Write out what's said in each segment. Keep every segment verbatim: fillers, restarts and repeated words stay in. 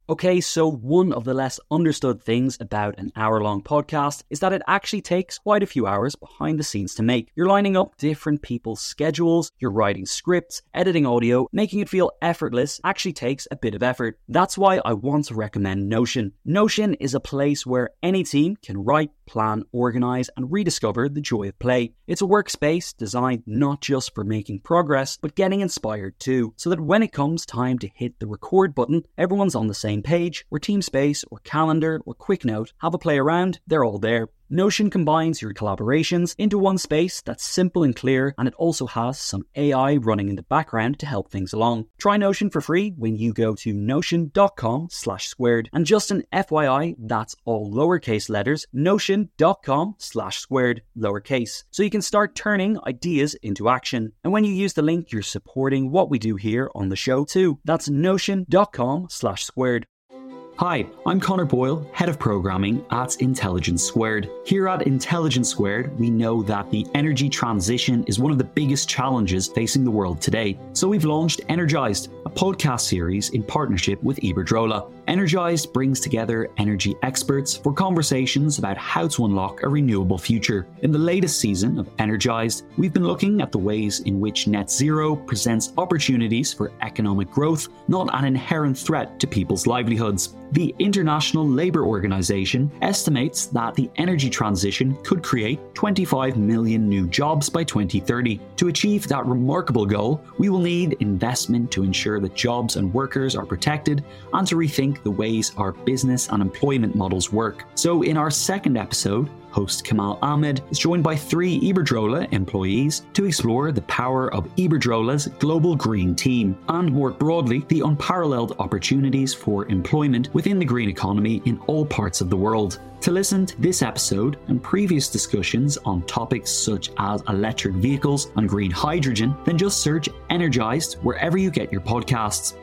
Okay, so one of the less understood things about an hour-long podcast is that it actually takes quite a few hours behind the scenes to make. You're lining up different people's schedules, you're writing scripts, editing audio, making it feel effortless actually takes a bit of effort. That's why I want to recommend Notion. Notion is a place where any team can write, plan, organize, and rediscover the joy of play. It's a workspace designed not just for making progress, but getting inspired too, so that when it comes time to hit the record button, everyone's on the same page, where TeamSpace or Calendar or QuickNote have a play around, they're all there. Notion combines your collaborations into one space that's simple and clear, and it also has some A I running in the background to help things along. Try Notion for free when you go to notion.com slash squared. And just an F Y I, that's all lowercase letters, notion.com slash squared, lowercase. So you can start turning ideas into action. And when you use the link, you're supporting what we do here on the show too. That's notion.com slash squared. Hi, I'm Connor Boyle, Head of Programming at Intelligence Squared. Here at Intelligence Squared, we know that the energy transition is one of the biggest challenges facing the world today. So we've launched Energized, a podcast series in partnership with Iberdrola. Energized brings together energy experts for conversations about how to unlock a renewable future. In the latest season of Energized, we've been looking at the ways in which net zero presents opportunities for economic growth, not an inherent threat to people's livelihoods. The International Labour Organization estimates that the energy transition could create twenty-five million new jobs by twenty thirty. To achieve that remarkable goal, we will need investment to ensure that jobs and workers are protected and to rethink the ways our business and employment models work. So in our second episode, host Kamal Ahmed is joined by three Iberdrola employees to explore the power of Iberdrola's global green team and, more broadly, the unparalleled opportunities for employment within the green economy in all parts of the world. To listen to this episode and previous discussions on topics such as electric vehicles and green hydrogen, then just search Energized wherever you get your podcasts.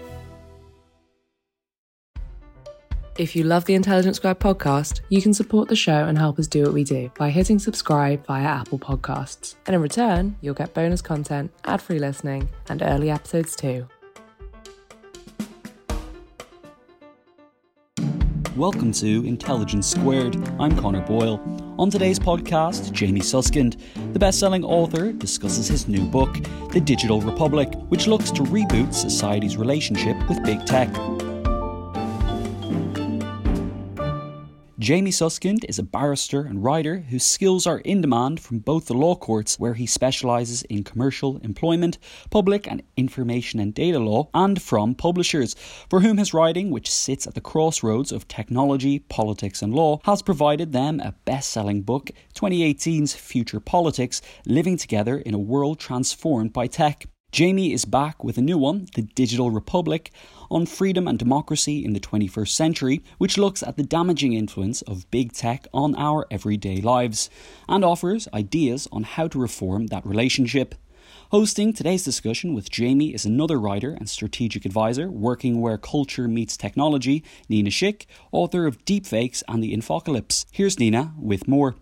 If you love the Intelligence Squared podcast, you can support the show and help us do what we do by hitting subscribe via Apple Podcasts. And in return, you'll get bonus content, ad-free listening, and early episodes too. Welcome to Intelligence Squared. I'm Connor Boyle. On today's podcast, Jamie Suskind, the best-selling author, discusses his new book, The Digital Republic, which looks to reboot society's relationship with big tech. Jamie Suskind is a barrister and writer whose skills are in demand from both the law courts, where he specialises in commercial employment, public and information and data law, and from publishers, for whom his writing, which sits at the crossroads of technology, politics and law, has provided them a best-selling book, twenty eighteen's Future Politics, Living Together in a World Transformed by Tech. Jamie is back with a new one, The Digital Republic, on freedom and democracy in the twenty-first century, which looks at the damaging influence of big tech on our everyday lives, and offers ideas on how to reform that relationship. Hosting today's discussion with Jamie is another writer and strategic advisor working where culture meets technology, Nina Schick, author of Deepfakes and the Infocalypse. Here's Nina with more.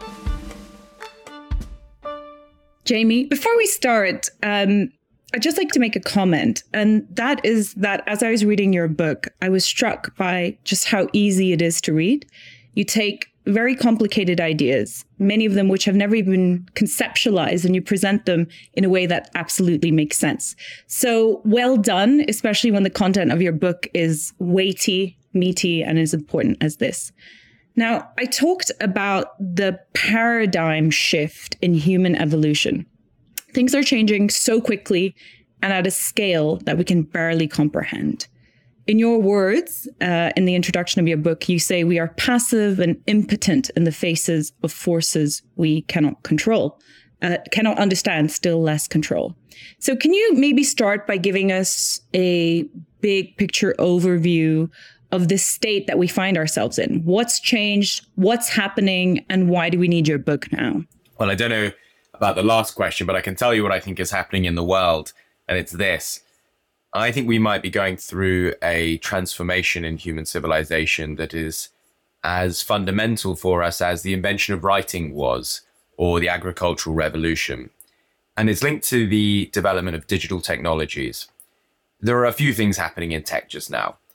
Jamie, before we start, um, I'd just like to make a comment, and that is that as I was reading your book, I was struck by just how easy it is to read. You take very complicated ideas, many of them which have never even conceptualized, and you present them in a way that absolutely makes sense. So well done, especially when the content of your book is weighty, meaty, and as important as this. Now, I talked about the paradigm shift in human evolution. Things are changing so quickly and at a scale that we can barely comprehend. In your words, uh, in the introduction of your book, you say we are passive and impotent in the faces of forces we cannot control, uh, cannot understand, still less control. So can you maybe start by giving us a big picture overview of this state that we find ourselves in? What's changed? What's happening? And why do we need your book now? Well, I don't know about the last question, but I can tell you what I think is happening in the world, and it's this. I think we might be going through a transformation in human civilization that is as fundamental for us as the invention of writing was, or the agricultural revolution. And it's linked to the development of digital technologies. There are a few things happening in tech just now.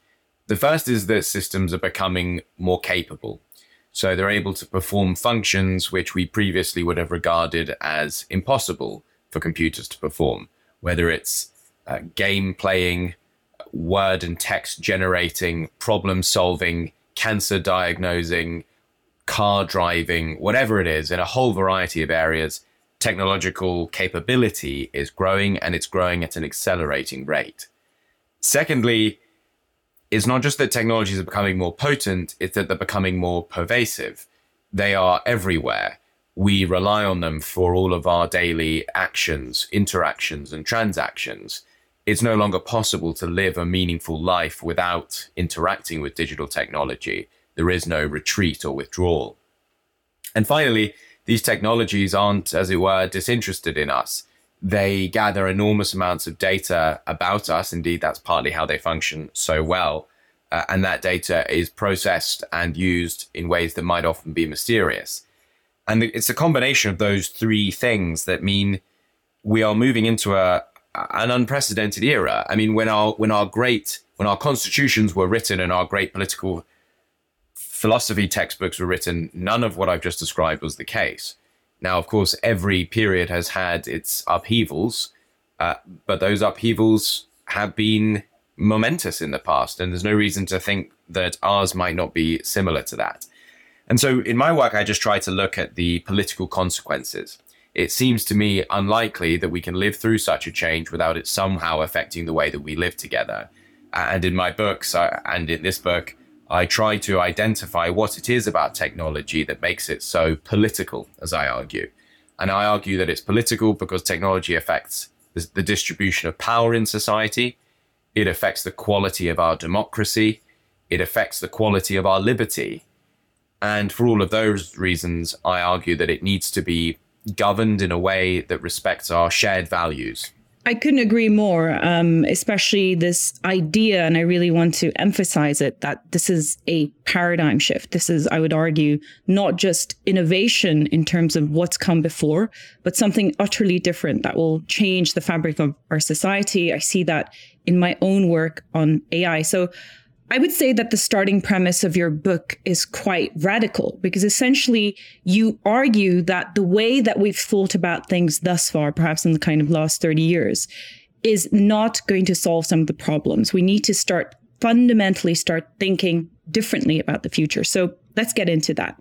The first is that systems are becoming more capable. So they're able to perform functions which we previously would have regarded as impossible for computers to perform, whether it's uh, game playing, word and text generating, problem solving, cancer diagnosing, car driving, whatever it is, in a whole variety of areas. Technological capability is growing, and it's growing at an accelerating rate. Secondly, it's not just that technologies are becoming more potent, it's that they're becoming more pervasive. They are everywhere. We rely on them for all of our daily actions, interactions, and transactions. It's no longer possible to live a meaningful life without interacting with digital technology. There is no retreat or withdrawal. And finally, these technologies aren't, as it were, disinterested in us. They gather enormous amounts of data about us. Indeed, that's partly how they function so well. Uh, and that data is processed and used in ways that might often be mysterious. And it's a combination of those three things that mean we are moving into a an unprecedented era. I mean, when our when our great when our constitutions were written and our great political philosophy textbooks were written, none of what I've just described was the case. Now, of course, every period has had its upheavals, uh, but those upheavals have been momentous in the past, and there's no reason to think that ours might not be similar to that. And so in my work, I just try to look at the political consequences. It seems to me unlikely that we can live through such a change without it somehow affecting the way that we live together. And in my books, uh, and in this book, I try to identify what it is about technology that makes it so political, as I argue. And I argue that it's political because technology affects the, the distribution of power in society. It affects the quality of our democracy. It affects the quality of our liberty. And for all of those reasons, I argue that it needs to be governed in a way that respects our shared values. I couldn't agree more, um, especially this idea, and I really want to emphasize it, that this is a paradigm shift. This is, I would argue, not just innovation in terms of what's come before, but something utterly different that will change the fabric of our society. I see that in my own work on A I. So I would say that the starting premise of your book is quite radical, because essentially you argue that the way that we've thought about things thus far, perhaps in the kind of last thirty years, is not going to solve some of the problems. We need to start fundamentally start thinking differently about the future. So let's get into that.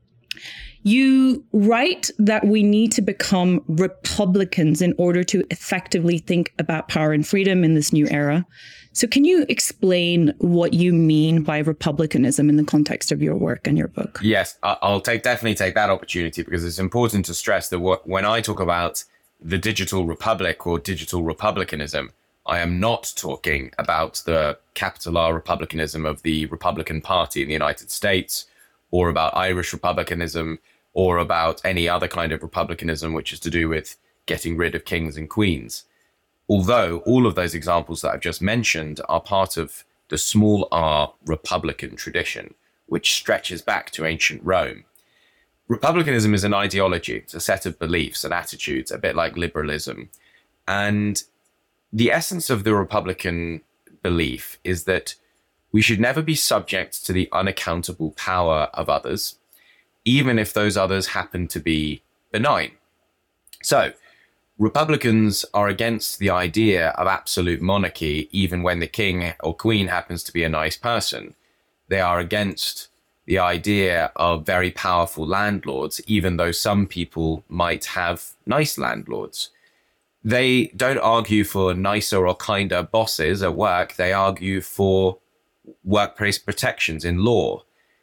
You write that we need to become Republicans in order to effectively think about power and freedom in this new era. So can you explain what you mean by republicanism in the context of your work and your book? Yes, I'll take definitely take that opportunity, because it's important to stress that what, when I talk about the digital republic or digital republicanism, I am not talking about the capital R republicanism of the Republican Party in the United States, or about Irish republicanism, or about any other kind of republicanism which is to do with getting rid of kings and queens. Although all of those examples that I've just mentioned are part of the small r Republican tradition, which stretches back to ancient Rome. Republicanism is an ideology. It's a set of beliefs and attitudes, a bit like liberalism. And the essence of the Republican belief is that we should never be subject to the unaccountable power of others, even if those others happen to be benign. So, Republicans are against the idea of absolute monarchy, even when the king or queen happens to be a nice person. They are against the idea of very powerful landlords, even though some people might have nice landlords. They don't argue for nicer or kinder bosses at work. They argue for workplace protections in law.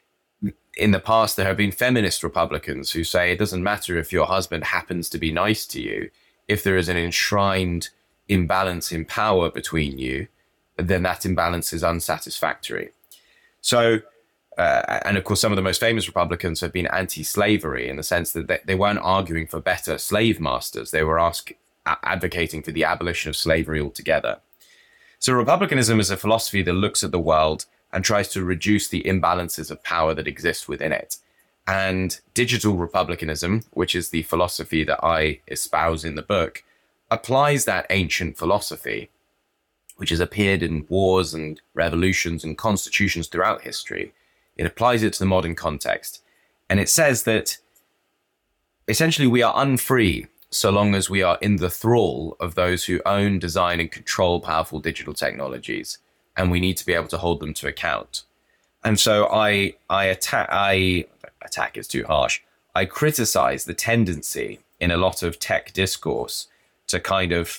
In the past, there have been feminist Republicans who say it doesn't matter if your husband happens to be nice to you. If there is an enshrined imbalance in power between you, then that imbalance is unsatisfactory. So, uh, and of course, some of the most famous Republicans have been anti-slavery in the sense that they, they weren't arguing for better slave masters. They were ask, advocating for the abolition of slavery altogether. So Republicanism is a philosophy that looks at the world and tries to reduce the imbalances of power that exist within it. And digital republicanism, which is the philosophy that I espouse in the book, applies that ancient philosophy which has appeared in wars and revolutions and constitutions throughout history. It applies it to the modern context. And it says that essentially we are unfree so long as we are in the thrall of those who own, design, and control powerful digital technologies. And we need to be able to hold them to account. And so I, I attack, I, attack is too harsh. I criticize the tendency in a lot of tech discourse to kind of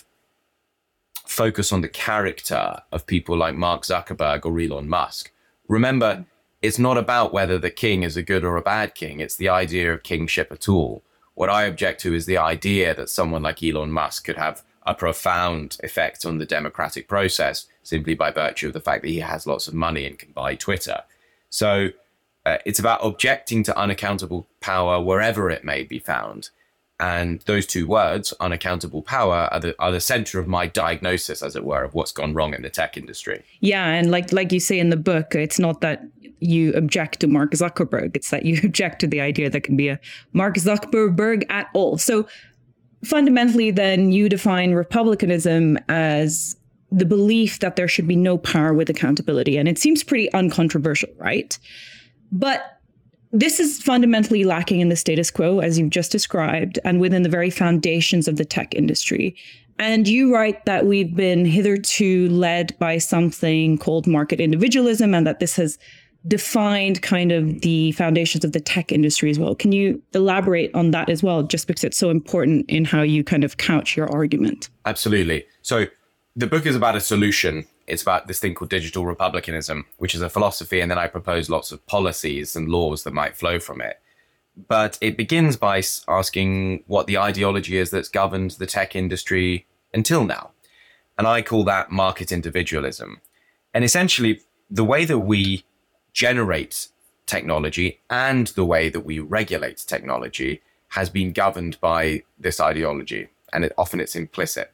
focus on the character of people like Mark Zuckerberg or Elon Musk. Remember, it's not about whether the king is a good or a bad king. It's the idea of kingship at all. What I object to is the idea that someone like Elon Musk could have a profound effect on the democratic process simply by virtue of the fact that he has lots of money and can buy Twitter. So uh, it's about objecting to unaccountable power wherever it may be found. And those two words, unaccountable power, are the, are the center of my diagnosis, as it were, of what's gone wrong in the tech industry. Yeah. And like like you say in the book, it's not that you object to Mark Zuckerberg. It's that you object to the idea that can be a Mark Zuckerberg at all. So fundamentally, then, you define republicanism as the belief that there should be no power with accountability. And it seems pretty uncontroversial, right? But this is fundamentally lacking in the status quo, as you've just described, and within the very foundations of the tech industry. And you write that we've been hitherto led by something called market individualism, and that this has defined kind of the foundations of the tech industry as well. Can you elaborate on that as well, just because it's so important in how you kind of couch your argument? Absolutely. So the book is about a solution. It's about this thing called digital republicanism, which is a philosophy, and then I propose lots of policies and laws that might flow from it. But it begins by asking what the ideology is that's governed the tech industry until now. And I call that market individualism. And essentially, the way that we generate technology and the way that we regulate technology has been governed by this ideology, and it, often it's implicit.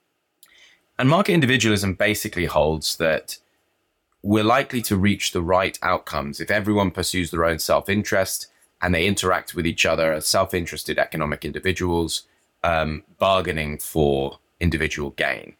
And market individualism basically holds that we're likely to reach the right outcomes if everyone pursues their own self-interest and they interact with each other as self-interested economic individuals, um, bargaining for individual gain.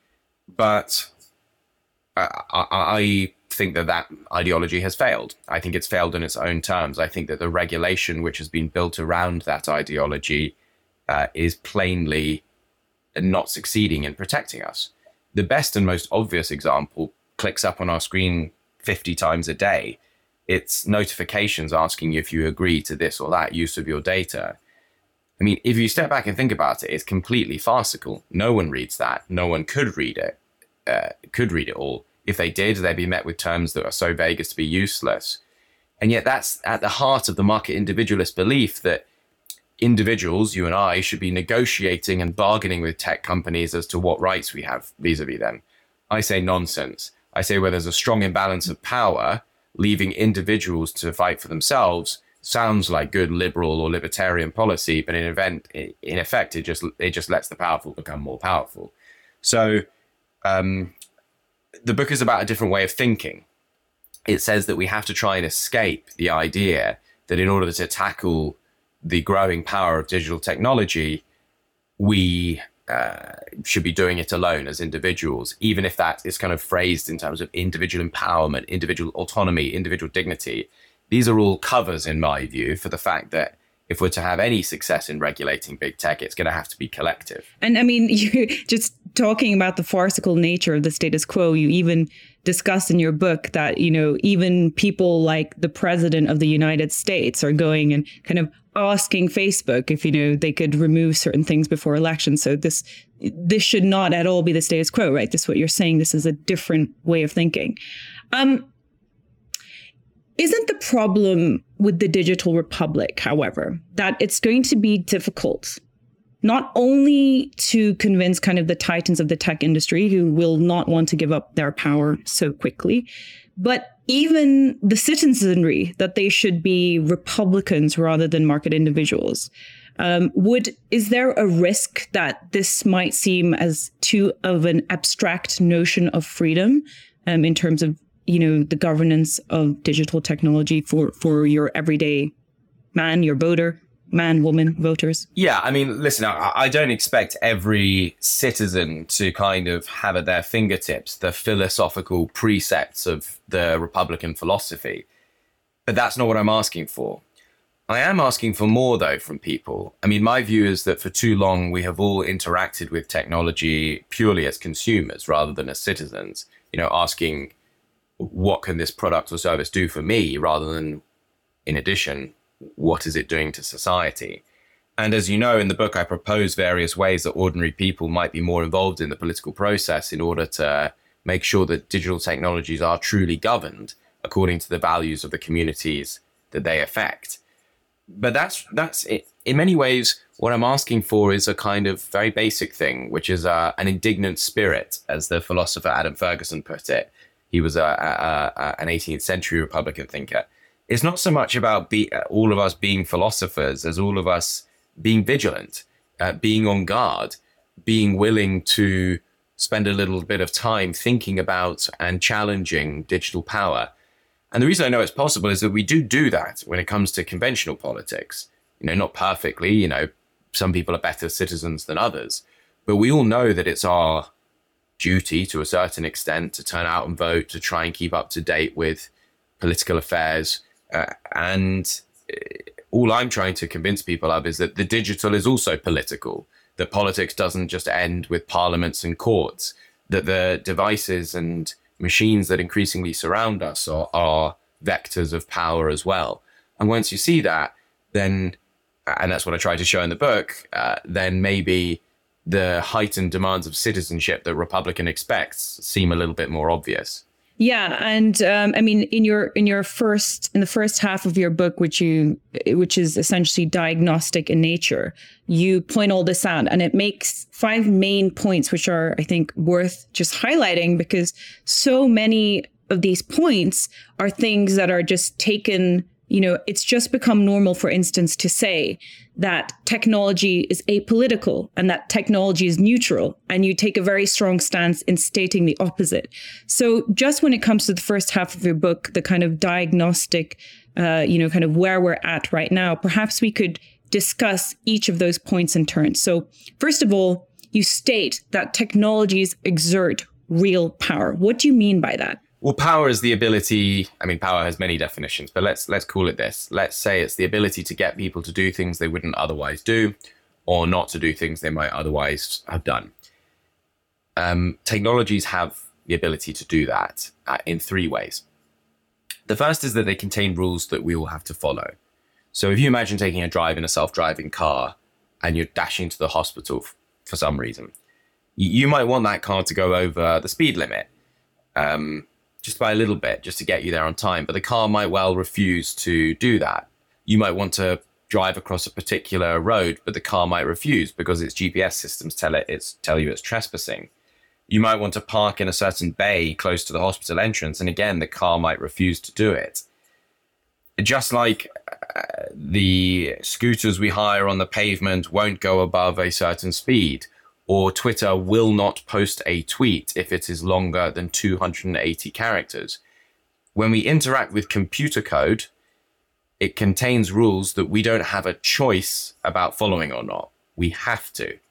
But I, I, I think that that ideology has failed. I think it's failed in its own terms. I think that the regulation which has been built around that ideology uh, is plainly not succeeding in protecting us. The best and most obvious example clicks up on our screen fifty times a day. It's notifications asking you if you agree to this or that use of your data. I mean, if you step back and think about it, it's completely farcical. No one reads that. No one could read it, uh, could read it all. If they did, they'd be met with terms that are so vague as to be useless. And yet that's at the heart of the market individualist belief that individuals, you and I, should be negotiating and bargaining with tech companies as to what rights we have vis-a-vis them. I say nonsense. I say where there's a strong imbalance of power, leaving individuals to fight for themselves sounds like good liberal or libertarian policy, but in event, in effect, it just it just lets the powerful become more powerful. So um, the book is about a different way of thinking. It says that we have to try and escape the idea that in order to tackle the growing power of digital technology, we uh, should be doing it alone as individuals, even if that is kind of phrased in terms of individual empowerment, individual autonomy, individual dignity. These are all covers, in my view, for the fact that if we're to have any success in regulating big tech, it's going to have to be collective. And I mean, you just talking about the farcical nature of the status quo, you even discuss in your book that, you know, even people like the president of the United States are going and kind of asking Facebook if, you know, they could remove certain things before elections. So this this should not at all be the status quo, right? This is what you're saying. This is a different way of thinking. Um, Isn't the problem with the digital republic, however, that it's going to be difficult not only to convince kind of the titans of the tech industry who will not want to give up their power so quickly, but even the citizenry that they should be Republicans rather than market individuals? Um, would is there a risk that this might seem as too of an abstract notion of freedom um, in terms of, you know, the governance of digital technology for, for your everyday man, your voter? man, woman voters? Yeah, I mean, listen, I, I don't expect every citizen to kind of have at their fingertips the philosophical precepts of the Republican philosophy. But that's not what I'm asking for. I am asking for more, though, from people. I mean, my view is that for too long, we have all interacted with technology purely as consumers rather than as citizens, you know, asking, what can this product or service do for me, rather than, in addition, what is it doing to society? And as you know, in the book, I propose various ways that ordinary people might be more involved in the political process in order to make sure that digital technologies are truly governed according to the values of the communities that they affect. But that's that's it. In many ways, what I'm asking for is a kind of very basic thing, which is uh, an indignant spirit, as the philosopher Adam Ferguson put it. He was a, a, a, an eighteenth century Republican thinker. It's not so much about be, all of us being philosophers as all of us being vigilant, uh, being on guard, being willing to spend a little bit of time thinking about and challenging digital power. And the reason I know it's possible is that we do do that when it comes to conventional politics. You know, not perfectly, you know, some people are better citizens than others, but we all know that it's our duty to a certain extent to turn out and vote, to try and keep up to date with political affairs. Uh, and all I'm trying to convince people of is that the digital is also political, that politics doesn't just end with parliaments and courts, that the devices and machines that increasingly surround us are, are vectors of power as well. And once you see that, then, and that's what I try to show in the book, uh, then maybe the heightened demands of citizenship that Republican expects seem a little bit more obvious. Yeah, and um, I mean, in your in your first in the first half of your book, which you which is essentially diagnostic in nature, you point all this out, and it makes five main points, which are, I think, worth just highlighting, because so many of these points are things that are just taken. You know, it's just become normal, for instance, to say that technology is apolitical and that technology is neutral. And you take a very strong stance in stating the opposite. So just when it comes to the first half of your book, the kind of diagnostic, uh, you know, kind of where we're at right now, perhaps we could discuss each of those points in turn. So first of all, you state that technologies exert real power. What do you mean by that? Well, power is the ability, I mean, power has many definitions, but let's let's call it this. Let's say it's the ability to get people to do things they wouldn't otherwise do, or not to do things they might otherwise have done. Um, technologies have the ability to do that uh, in three ways. The first is that they contain rules that we all have to follow. So if you imagine taking a drive in a self-driving car and you're dashing to the hospital f- for some reason, you, you might want that car to go over the speed limit. Um, just by a little bit, just to get you there on time. But the car might well refuse to do that. You might want to drive across a particular road, but the car might refuse because its G P S systems tell it it's tell you it's trespassing. You might want to park in a certain bay close to the hospital entrance, and again, the car might refuse to do it. Just like uh, the scooters we hire on the pavement won't go above a certain speed, or Twitter will not post a tweet if it is longer than two hundred eighty characters. When we interact with computer code, it contains rules that we don't have a choice about following or not. We have to.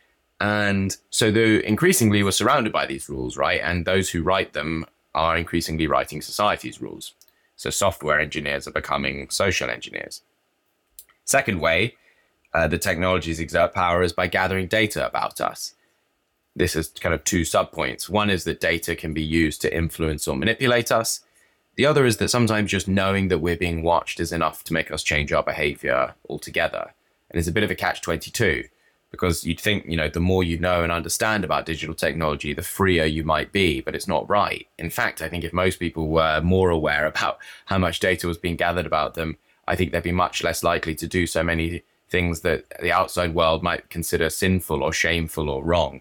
And so though increasingly we're surrounded by these rules, right? And those who write them are increasingly writing society's rules. So software engineers are becoming social engineers. Second way, Uh, the technologies exert power is by gathering data about us. This is kind of two subpoints. One is that data can be used to influence or manipulate us. The other is that sometimes just knowing that we're being watched is enough to make us change our behavior altogether. And it's a bit of a catch twenty-two, because you'd think, you know, the more you know and understand about digital technology, the freer you might be, but it's not right. In fact, I think if most people were more aware about how much data was being gathered about them, I think they'd be much less likely to do so many things that the outside world might consider sinful or shameful or wrong.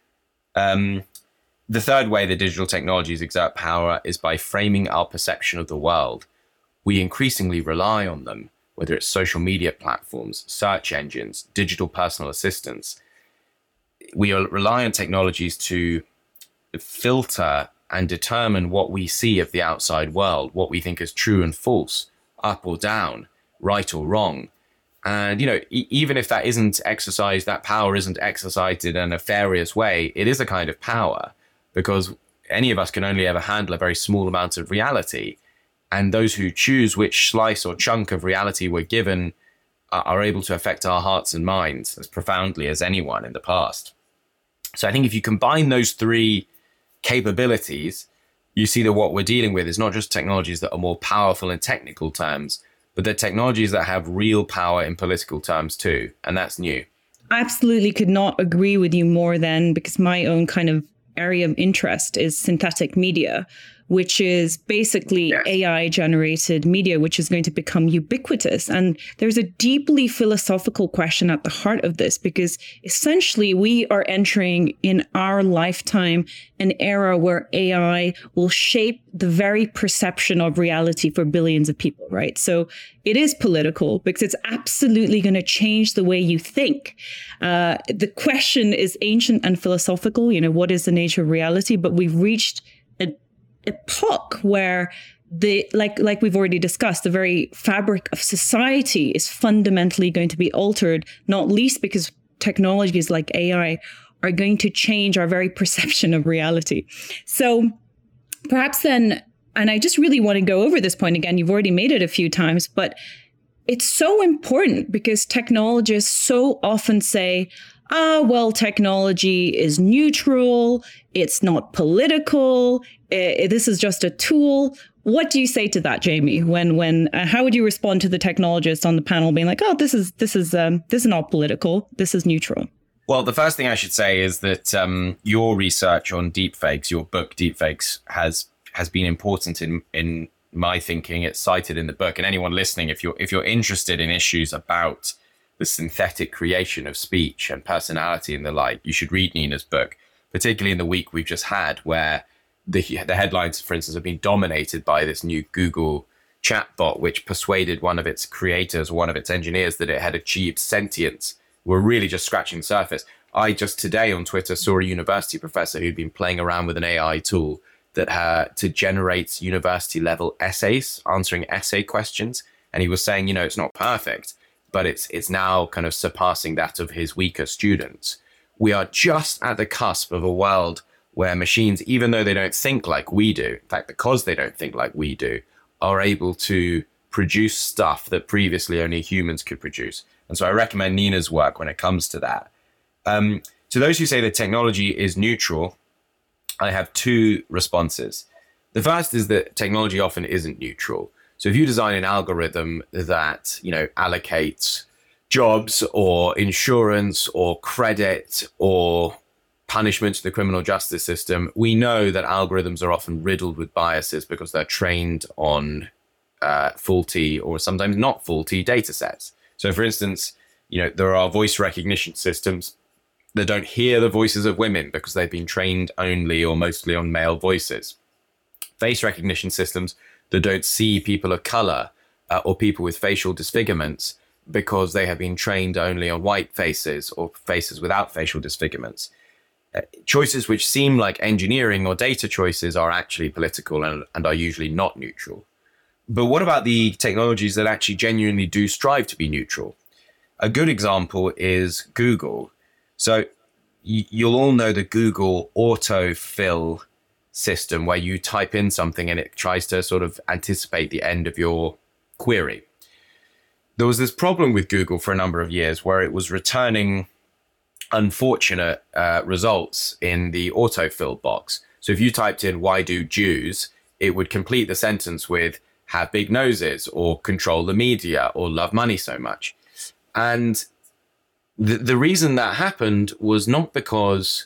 Um, the third way that digital technologies exert power is by framing our perception of the world. We increasingly rely on them, whether it's social media platforms, search engines, digital personal assistants. We rely on technologies to filter and determine what we see of the outside world, what we think is true and false, up or down, right or wrong. And, you know, e- even if that isn't exercised, that power isn't exercised in a nefarious way, it is a kind of power, because any of us can only ever handle a very small amount of reality. And those who choose which slice or chunk of reality we're given are, are able to affect our hearts and minds as profoundly as anyone in the past. So I think if you combine those three capabilities, you see that what we're dealing with is not just technologies that are more powerful in technical terms, but they're technologies that have real power in political terms too. And that's new. I absolutely could not agree with you more then, because my own kind of area of interest is synthetic media, which is basically yes. A I generated media, which is going to become ubiquitous. And there's a deeply philosophical question at the heart of this, because essentially we are entering in our lifetime an era where A I will shape the very perception of reality for billions of people, right? So it is political because it's absolutely going to change the way you think. Uh, the question is ancient and philosophical, you know, what is the nature of reality? But we've reached a epoch where the like like we've already discussed, the very fabric of society is fundamentally going to be altered, not least because technologies like A I are going to change our very perception of reality. So perhaps then, and I just really want to go over this point again, you've already made it a few times, but it's so important because technologists so often say, ah, well, technology is neutral, it's not political, uh, this is just a tool. What do you say to that, Jamie? When, when, uh, how would you respond to the technologists on the panel being like, oh, this is this is um, this is not political, this is neutral? Well, the first thing I should say is that um, your research on deepfakes, your book Deepfakes, has has been important in in my thinking. It's cited in the book, and anyone listening, if you're if you're interested in issues about the synthetic creation of speech and personality and the like, you should read Nina's book, particularly in the week we've just had, where the the headlines, for instance, have been dominated by this new Google chatbot, which persuaded one of its creators, one of its engineers, that it had achieved sentience. We're really just scratching the surface. I just today on Twitter saw a university professor who'd been playing around with an A I tool that uh, to generate university level essays, answering essay questions. And he was saying, you know, it's not perfect, but it's it's now kind of surpassing that of his weaker students. We are just at the cusp of a world where machines, even though they don't think like we do, in fact, because they don't think like we do, are able to produce stuff that previously only humans could produce. And so I recommend Nina's work when it comes to that. Um, to those who say that technology is neutral, I have two responses. The first is that technology often isn't neutral. So if you design an algorithm that, you know, allocates jobs or insurance or credit or punishment to the criminal justice system, we know that algorithms are often riddled with biases because they're trained on uh, faulty or sometimes not faulty data sets. So for instance, you know, there are voice recognition systems that don't hear the voices of women because they've been trained only or mostly on male voices. Face recognition systems that don't see people of color uh, or people with facial disfigurements because they have been trained only on white faces or faces without facial disfigurements. Uh, choices which seem like engineering or data choices are actually political and, and are usually not neutral. But what about the technologies that actually genuinely do strive to be neutral? A good example is Google. So y- you'll all know the Google autofill system where you type in something and it tries to sort of anticipate the end of your query. There was this problem with Google for a number of years where it was returning unfortunate uh, results in the autofill box. So if you typed in, why do Jews, it would complete the sentence with have big noses or control the media or love money so much. And the, the reason that happened was not because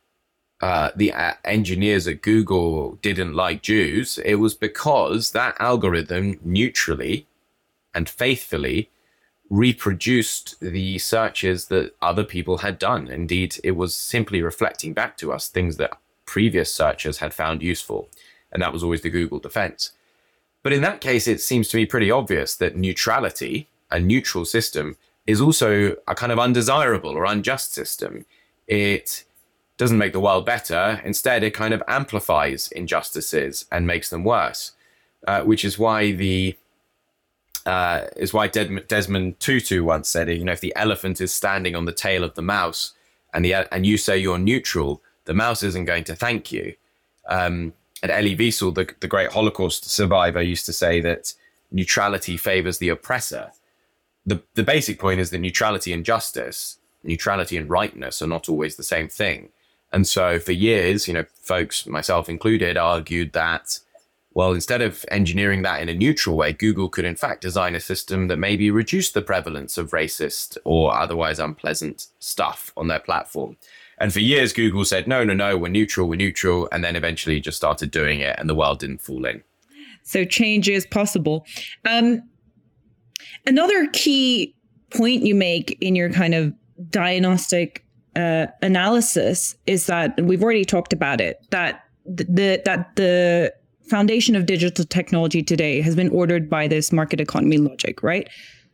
uh, the uh, engineers at Google didn't like Jews. It was because that algorithm neutrally and faithfully reproduced the searches that other people had done. Indeed, it was simply reflecting back to us things that previous searchers had found useful. And that was always the Google defense. But in that case, it seems to me pretty obvious that neutrality, a neutral system, is also a kind of undesirable or unjust system. It doesn't make the world better. Instead, it kind of amplifies injustices and makes them worse, uh, which is why the uh, is why Des- Desmond Tutu once said, you know, if the elephant is standing on the tail of the mouse and the and you say you're neutral, the mouse isn't going to thank you. Um, and Elie Wiesel, the, the great Holocaust survivor, used to say that neutrality favors the oppressor. The, the basic point is that neutrality and justice, neutrality and rightness are not always the same thing. And so for years, you know, folks, myself included, argued that, well, instead of engineering that in a neutral way, Google could in fact design a system that maybe reduced the prevalence of racist or otherwise unpleasant stuff on their platform. And for years, Google said, no, no, no, we're neutral, we're neutral. And then eventually just started doing it and the world didn't fall in. So change is possible. Um, another key point you make in your kind of diagnostic uh, analysis is that, and we've already talked about it, that the that the foundation of digital technology today has been ordered by this market economy logic, right?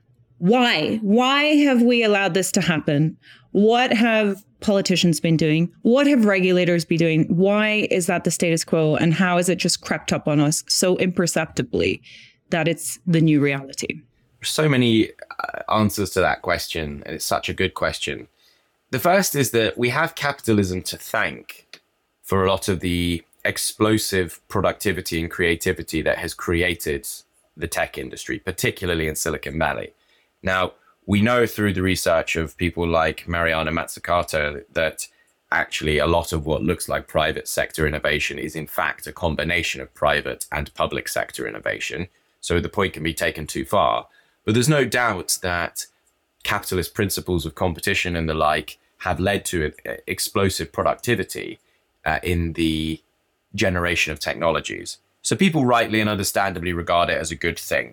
Why? Why have we allowed this to happen? What have politicians been doing? What have regulators been doing? Why is that the status quo? And how has it just crept up on us so imperceptibly that it's the new reality? So many answers to that question, and it's such a good question. The first is that we have capitalism to thank for a lot of the explosive productivity and creativity that has created the tech industry, particularly in Silicon Valley. Now, we know through the research of people like Mariana Mazzucato that actually a lot of what looks like private sector innovation is in fact a combination of private and public sector innovation. So the point can be taken too far. But there's no doubt that capitalist principles of competition and the like have led to explosive productivity uh, in the generation of technologies. So people rightly and understandably regard it as a good thing.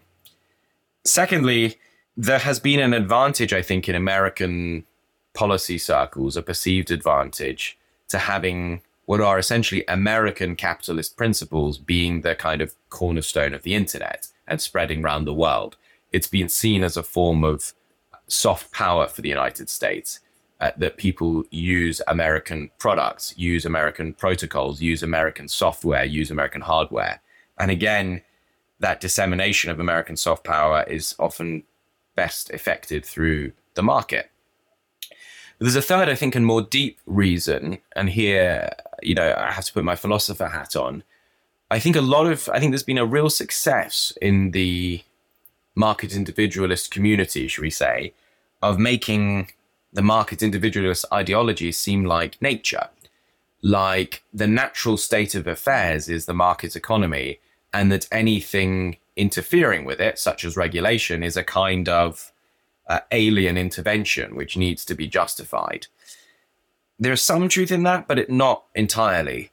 Secondly, there has been an advantage, I think, in American policy circles, a perceived advantage to having what are essentially American capitalist principles being the kind of cornerstone of the internet and spreading around the world. It's been seen as a form of soft power for the United States, uh, that people use American products, use American protocols, use American software, use American hardware. And again, that dissemination of American soft power is often best effected through the market. But there's a third, I think, and more deep reason. And here, you know, I have to put my philosopher hat on. I think a lot of, I think there's been a real success in the market individualist community, should we say, of making the market individualist ideology seem like nature, like the natural state of affairs is the market economy, and that anything interfering with it, such as regulation, is a kind of uh, alien intervention which needs to be justified. There's some truth in that, but it not entirely.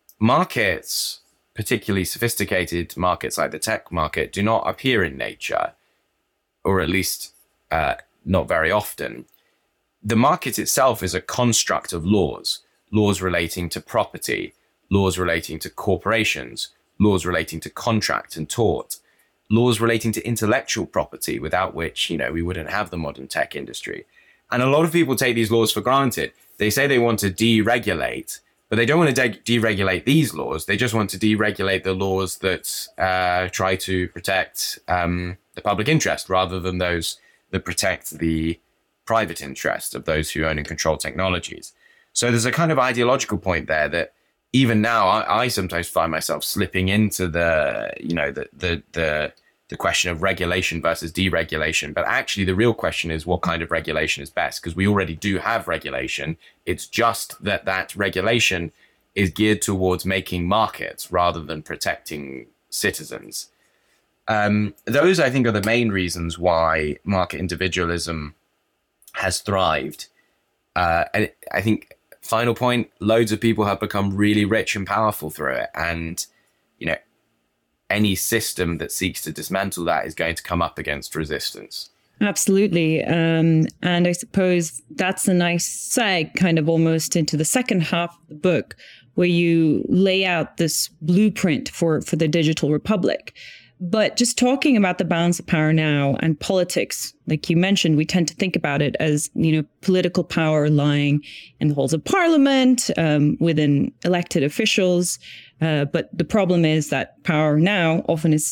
Markets, particularly sophisticated markets like the tech market, do not appear in nature, or at least uh, not very often. The market itself is a construct of laws, laws relating to property, laws relating to corporations, laws relating to contract and tort, laws relating to intellectual property, without which, you know, we wouldn't have the modern tech industry. And a lot of people take these laws for granted. They say they want to deregulate, but they don't want to de- deregulate these laws. They just want to deregulate the laws that uh, try to protect um, the public interest rather than those that protect the private interest of those who own and control technologies. So there's a kind of ideological point there that even now I, I sometimes find myself slipping into the, you know, the, the, the, the question of regulation versus deregulation. But actually the real question is what kind of regulation is best, because we already do have regulation. It's just that that regulation is geared towards making markets rather than protecting citizens. Um, those, I think, are the main reasons why market individualism has thrived. Uh, and I think, final point, loads of people have become really rich and powerful through it. And, you know, any system that seeks to dismantle that is going to come up against resistance. Absolutely. Um, and I suppose that's a nice seg kind of almost into the second half of the book, where you lay out this blueprint for, for the digital republic. But just talking about the balance of power now and politics, like you mentioned, we tend to think about it as, you know, political power lying in the halls of parliament, um, within elected officials. Uh, but the problem is that power now often is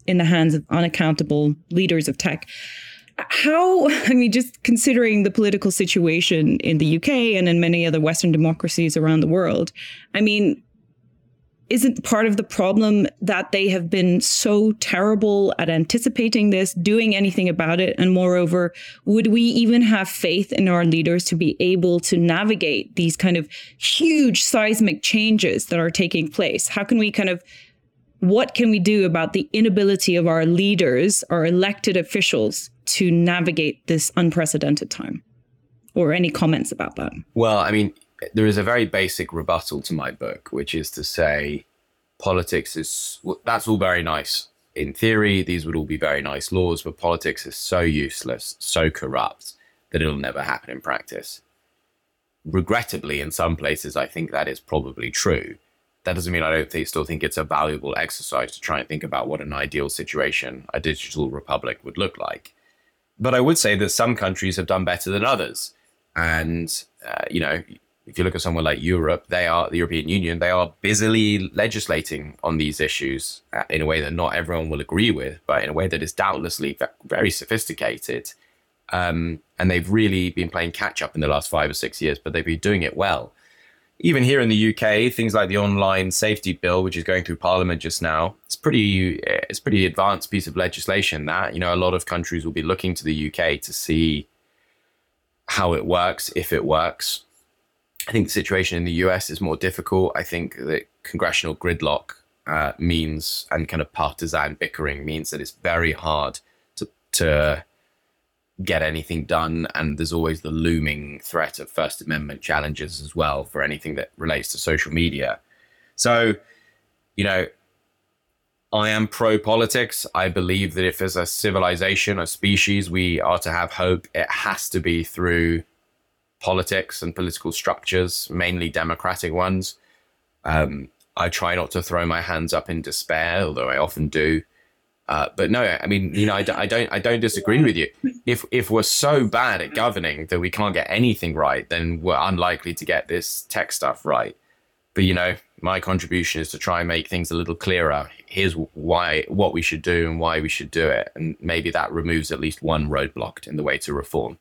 in the hands of unaccountable leaders of tech. How, I mean, just considering the political situation in the U K and in many other Western democracies around the world, I mean, isn't part of the problem that they have been so terrible at anticipating this, doing anything about it? And moreover, would we even have faith in our leaders to be able to navigate these kind of huge seismic changes that are taking place? How can we kind of, what can we do about the inability of our leaders, our elected officials, to navigate this unprecedented time? Or any comments about that? Well, I mean, there is a very basic rebuttal to my book, which is to say politics is, well, that's all very nice. In theory, these would all be very nice laws, but politics is so useless, so corrupt, that it'll never happen in practice. Regrettably, in some places, I think that is probably true. That doesn't mean I don't think, still think it's a valuable exercise to try and think about what an ideal situation, a digital republic, would look like. But I would say that some countries have done better than others. And, uh, you know, if you look at somewhere like Europe, they are, the European Union, they are busily legislating on these issues in a way that not everyone will agree with, but in a way that is doubtlessly very sophisticated. Um, and they've really been playing catch up in the last five or six years, but they've been doing it well. Even here in the U K, things like the Online Safety Bill, which is going through Parliament just now, it's pretty, it's a pretty advanced piece of legislation that, you know, a lot of countries will be looking to the U K to see how it works, if it works. I think the situation in the U S is more difficult. I think that congressional gridlock uh, means, and kind of partisan bickering means that it's very hard to, to get anything done. And there's always the looming threat of First Amendment challenges as well for anything that relates to social media. So, you know, I am pro-politics. I believe that if as a civilization, a species, we are to have hope, it has to be through politics and political structures, mainly democratic ones. Um, I try not to throw my hands up in despair, although I often do. Uh, but no, I mean, you know, I, I don't, I don't disagree with you. If if we're so bad at governing that we can't get anything right, then we're unlikely to get this tech stuff right. But you know, my contribution is to try and make things a little clearer. Here's why, what we should do and why we should do it, and maybe that removes at least one roadblock in the way to reform.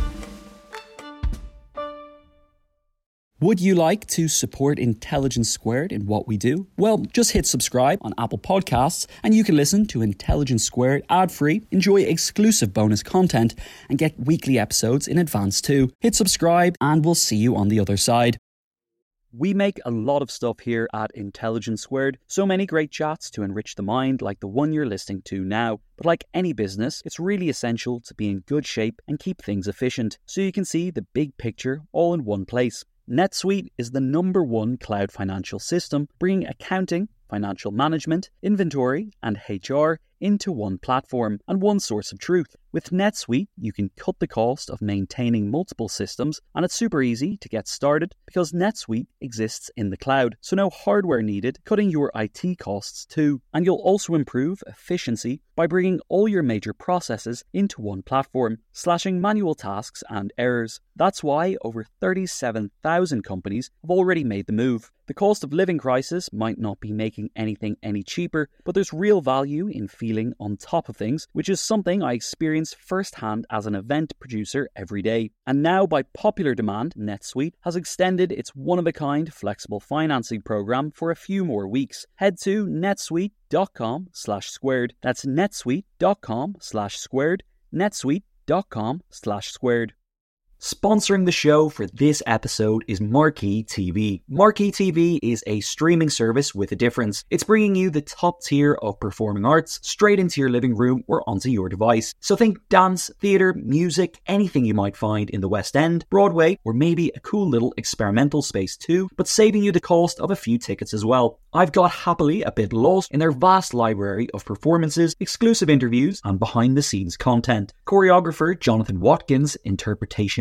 Would you like to support Intelligence Squared in what we do? Well, just hit subscribe on Apple Podcasts and you can listen to Intelligence Squared ad-free, enjoy exclusive bonus content and get weekly episodes in advance too. Hit subscribe and we'll see you on the other side. We make a lot of stuff here at Intelligence Squared, so many great chats to enrich the mind like the one you're listening to now. But like any business, it's really essential to be in good shape and keep things efficient so you can see the big picture all in one place. NetSuite is the number one cloud financial system, bringing accounting, financial management, inventory, and H R into one platform and one source of truth. With NetSuite, you can cut the cost of maintaining multiple systems, and it's super easy to get started because NetSuite exists in the cloud, so no hardware needed, cutting your I T costs too. And you'll also improve efficiency by bringing all your major processes into one platform, slashing manual tasks and errors. That's why over thirty-seven thousand companies have already made the move. The cost of living crisis might not be making anything any cheaper, but there's real value in feeling on top of things, which is something I experience firsthand as an event producer every day. And now, by popular demand, NetSuite has extended its one-of-a-kind flexible financing program for a few more weeks. Head to netsuite.com slash squared. That's netsuite.com slash squared. netsuite.com slash squared. Sponsoring the show for this episode is Marquee T V. Marquee T V is a streaming service with a difference. It's bringing you the top tier of performing arts straight into your living room or onto your device. So think dance, theatre, music, anything you might find in the West End, Broadway, or maybe a cool little experimental space too, but saving you the cost of a few tickets as well. I've got happily a bit lost in their vast library of performances, exclusive interviews, and behind-the-scenes content. Choreographer Jonathan Watkins' interpretation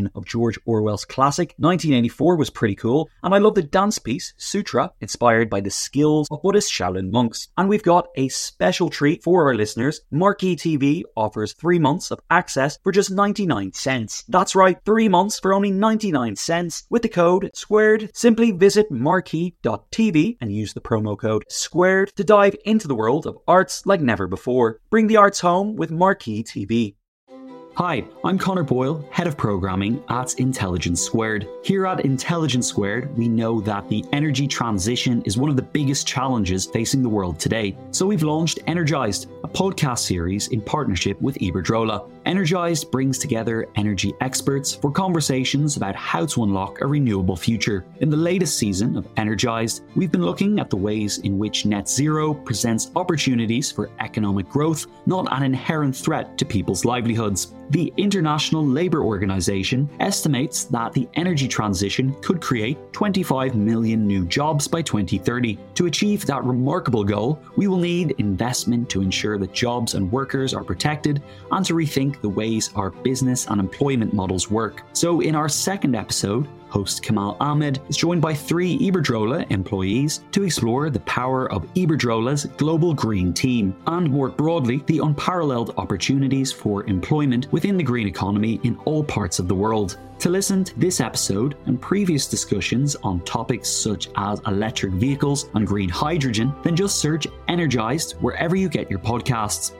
adaptation of George Orwell's classic nineteen eighty-four was pretty cool, and I love the dance piece, Sutra, inspired by the skills of Buddhist Shaolin monks. And we've got a special treat for our listeners. Marquee T V offers three months of access for just ninety-nine cents. That's right, three months for only ninety-nine cents. With the code SQUARED, simply visit marquee dot t v and use the promo code SQUARED to dive into the world of arts like never before. Bring the arts home with Marquee T V. Hi, I'm Connor Boyle, Head of Programming at Intelligence Squared. Here at Intelligence Squared, we know that the energy transition is one of the biggest challenges facing the world today. So we've launched Energized, a podcast series in partnership with Iberdrola. Energized brings together energy experts for conversations about how to unlock a renewable future. In the latest season of Energized, we've been looking at the ways in which net zero presents opportunities for economic growth, not an inherent threat to people's livelihoods. The International Labour Organization estimates that the energy transition could create twenty-five million new jobs by twenty thirty. To achieve that remarkable goal, we will need investment to ensure that jobs and workers are protected and to rethink the ways our business and employment models work. So in our second episode, host Kamal Ahmed is joined by three Iberdrola employees to explore the power of Iberdrola's global green team and, more broadly, the unparalleled opportunities for employment within the green economy in all parts of the world. To listen to this episode and previous discussions on topics such as electric vehicles and green hydrogen, then just search Energized wherever you get your podcasts.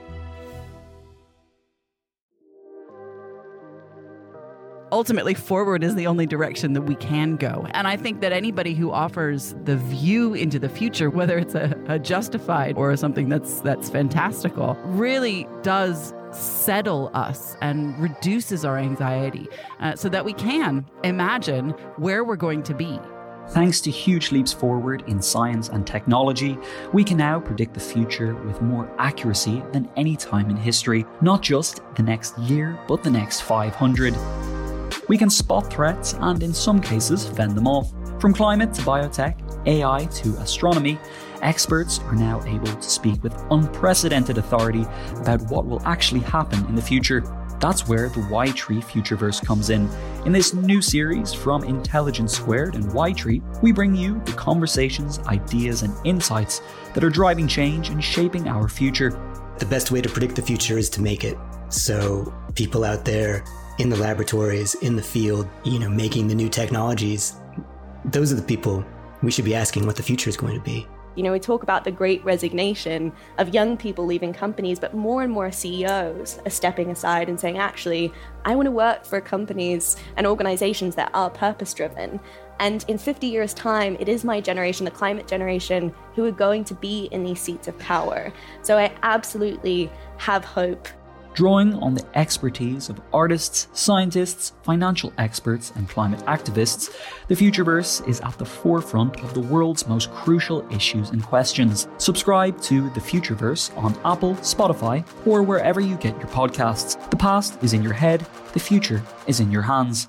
Ultimately, forward is the only direction that we can go. And I think that anybody who offers the view into the future, whether it's a, a justified or something that's that's fantastical, really does settle us and reduces our anxiety uh, so that we can imagine where we're going to be. Thanks to huge leaps forward in science and technology, we can now predict the future with more accuracy than any time in history, not just the next year, but the next five hundred. We can spot threats and, in some cases, fend them off. From climate to biotech, A I to astronomy, experts are now able to speak with unprecedented authority about what will actually happen in the future. That's where the Y-Tree Futureverse comes in. In this new series from Intelligence Squared and Y-Tree, we bring you the conversations, ideas, and insights that are driving change and shaping our future. The best way to predict the future is to make it. So people out there in the laboratories, in the field, you know, making the new technologies, those are the people we should be asking what the future is going to be. You know, we talk about the great resignation of young people leaving companies, but more and more C E Os are stepping aside and saying, actually, I want to work for companies and organizations that are purpose-driven. And in fifty years' time, it is my generation, the climate generation, who are going to be in these seats of power. So I absolutely have hope. Drawing on the expertise of artists, scientists, financial experts, and climate activists, the Futureverse is at the forefront of the world's most crucial issues and questions. Subscribe to the Futureverse on Apple, Spotify, or wherever you get your podcasts. The past is in your head, the future is in your hands.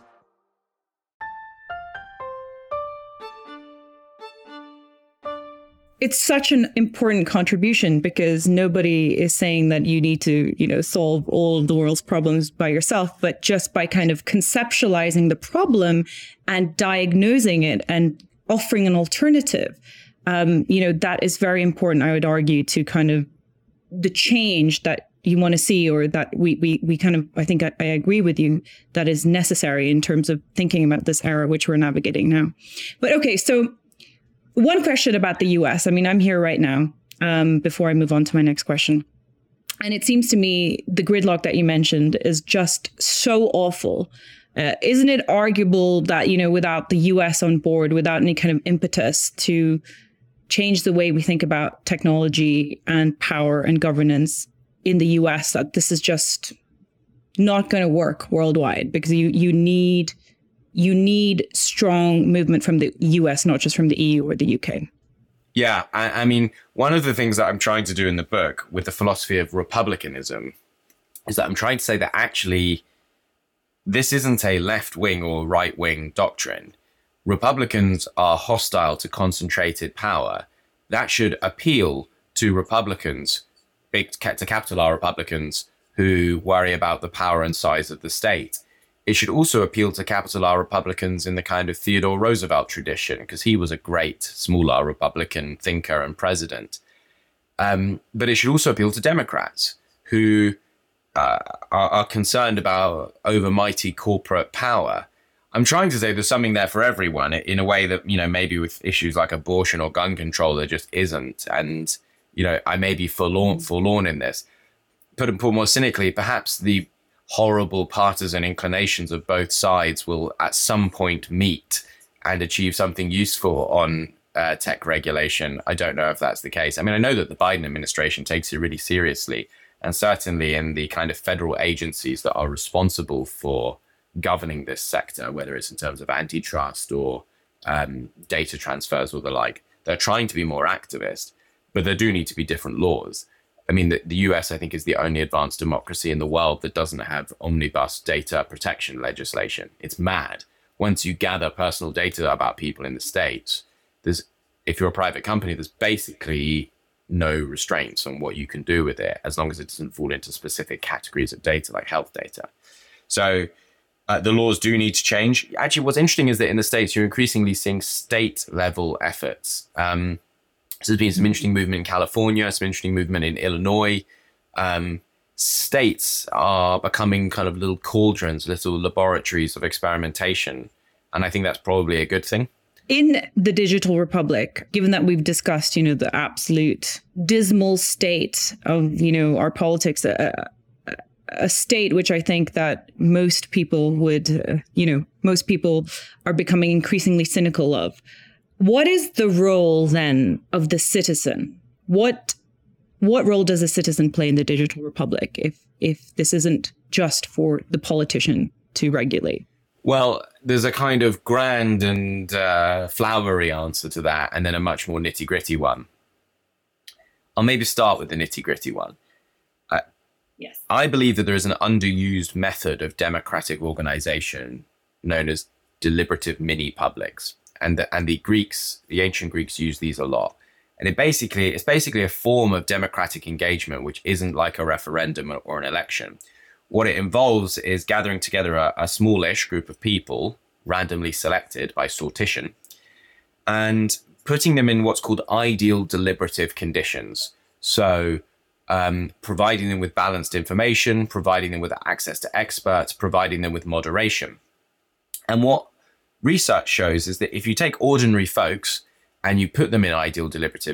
It's such an important contribution because nobody is saying that you need to, you know, solve all of the world's problems by yourself, but just by kind of conceptualizing the problem and diagnosing it and offering an alternative. Um, you know, that is very important, I would argue, to kind of the change that you want to see, or that we we we kind of, I think I, I agree with you, that is necessary in terms of thinking about this era which we're navigating now. But okay, so one question about the U S. I mean, I'm here right now, um, before I move on to my next question. And it seems to me the gridlock that you mentioned is just so awful. Uh, isn't it arguable that, you know, without the U S on board, without any kind of impetus to change the way we think about technology and power and governance in the U S, that this is just not going to work worldwide? Because you you need... You need strong movement from the U S, not just from the E U or the U K. Yeah, I, I mean, one of the things that I'm trying to do in the book with the philosophy of republicanism is that I'm trying to say that actually this isn't a left-wing or right-wing doctrine. Republicans are hostile to concentrated power. That should appeal to Republicans, big to capital R Republicans, who worry about the power and size of the state. it should also appeal to capital R Republicans in the kind of Theodore Roosevelt tradition, because he was a great small R Republican thinker and president. Um, but it should also appeal to Democrats who uh, are, are concerned about overmighty corporate power. I'm trying to say there's something there for everyone in a way that, you know, maybe with issues like abortion or gun control, there just isn't. And, you know, I may be forlorn, forlorn in this. Put, put more cynically, perhaps the horrible partisan inclinations of both sides will at some point meet and achieve something useful on uh, tech regulation. I don't know if that's the case. I mean, I know that the Biden administration takes it really seriously, and certainly in the kind of federal agencies that are responsible for governing this sector, whether it's in terms of antitrust or um, data transfers or the like, they're trying to be more activist, but there do need to be different laws. I mean, the, the U S, I think, is the only advanced democracy in the world that doesn't have omnibus data protection legislation. It's mad. Once you gather personal data about people in the States, there's, if you're a private company, there's basically no restraints on what you can do with it, as long as it doesn't fall into specific categories of data, like health data. So uh, the laws do need to change. Actually, what's interesting is that in the States, you're increasingly seeing state-level efforts. Um, So there's been some interesting movement in California, some interesting movement in Illinois. Um, states are becoming kind of little cauldrons, little laboratories of experimentation. And I think that's probably a good thing. In the digital republic, given that we've discussed, you know, the absolute dismal state of, you know, our politics, a, a state which I think that most people would, uh, you know, most people are becoming increasingly cynical of. What is the role then of the citizen? What what role does a citizen play in the digital republic if if this isn't just for the politician to regulate? Well, there's a kind of grand and uh, flowery answer to that, and then a much more nitty gritty one. I'll maybe start with the nitty gritty one. Uh, yes. I believe that there is an underused method of democratic organization known as deliberative mini publics. And the, and the Greeks, the ancient Greeks, use these a lot. And it basically, it's basically a form of democratic engagement, which isn't like a referendum or an election. What it involves is gathering together a, a smallish group of people, randomly selected by sortition, and putting them in what's called ideal deliberative conditions. So um, providing them with balanced information, providing them with access to experts, providing them with moderation. And what research shows is that if you take ordinary folks and you put them in ideal deliberative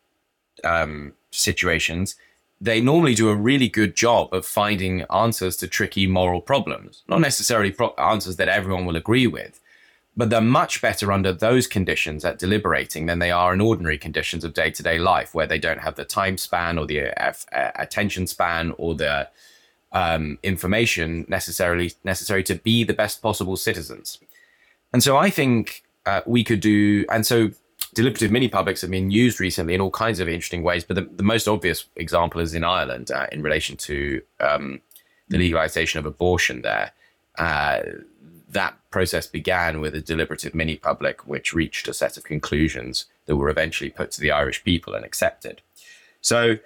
um, situations, they normally do a really good job of finding answers to tricky moral problems. Not necessarily pro- answers that everyone will agree with, but they're much better under those conditions at deliberating than they are in ordinary conditions of day-to-day life, where they don't have the time span or the uh, uh, attention span or the um, information necessarily necessary to be the best possible citizens. And so I think uh, we could do, and so deliberative mini-publics have been used recently in all kinds of interesting ways, but the, the most obvious example is in Ireland uh, in relation to um, the legalization of abortion there. Uh, that process began with a deliberative mini-public, which reached a set of conclusions that were eventually put to the Irish people and accepted. So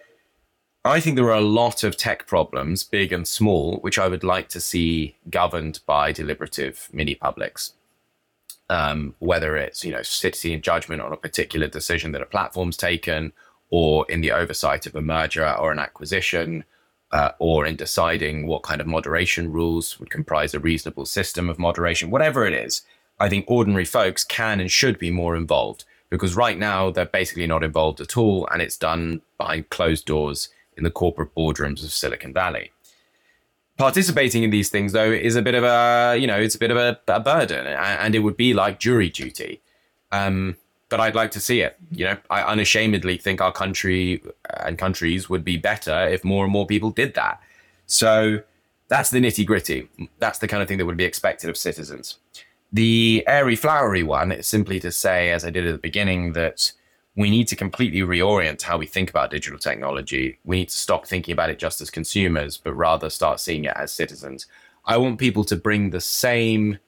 I think there are a lot of tech problems, big and small, which I would like to see governed by deliberative mini-publics. Um, whether it's, you know, sitting judgment on a particular decision that a platform's taken, or in the oversight of a merger or an acquisition, uh, or in deciding what kind of moderation rules would comprise a reasonable system of moderation, whatever it is, I think ordinary folks can and should be more involved, because right now they're basically not involved at all, and it's done behind closed doors in the corporate boardrooms of Silicon Valley. Participating in these things, though, is a bit of a, you know, it's a bit of a, a burden, and it would be like jury duty. Um, but I'd like to see it. You know, I unashamedly think our country and countries would be better if more and more people did that. So that's the nitty gritty. That's the kind of thing that would be expected of citizens. The airy flowery one is simply to say, as I did at the beginning, that we need to completely reorient how we think about digital technology. We need to stop thinking about it just as consumers, but rather start seeing it as citizens. I want people to bring the same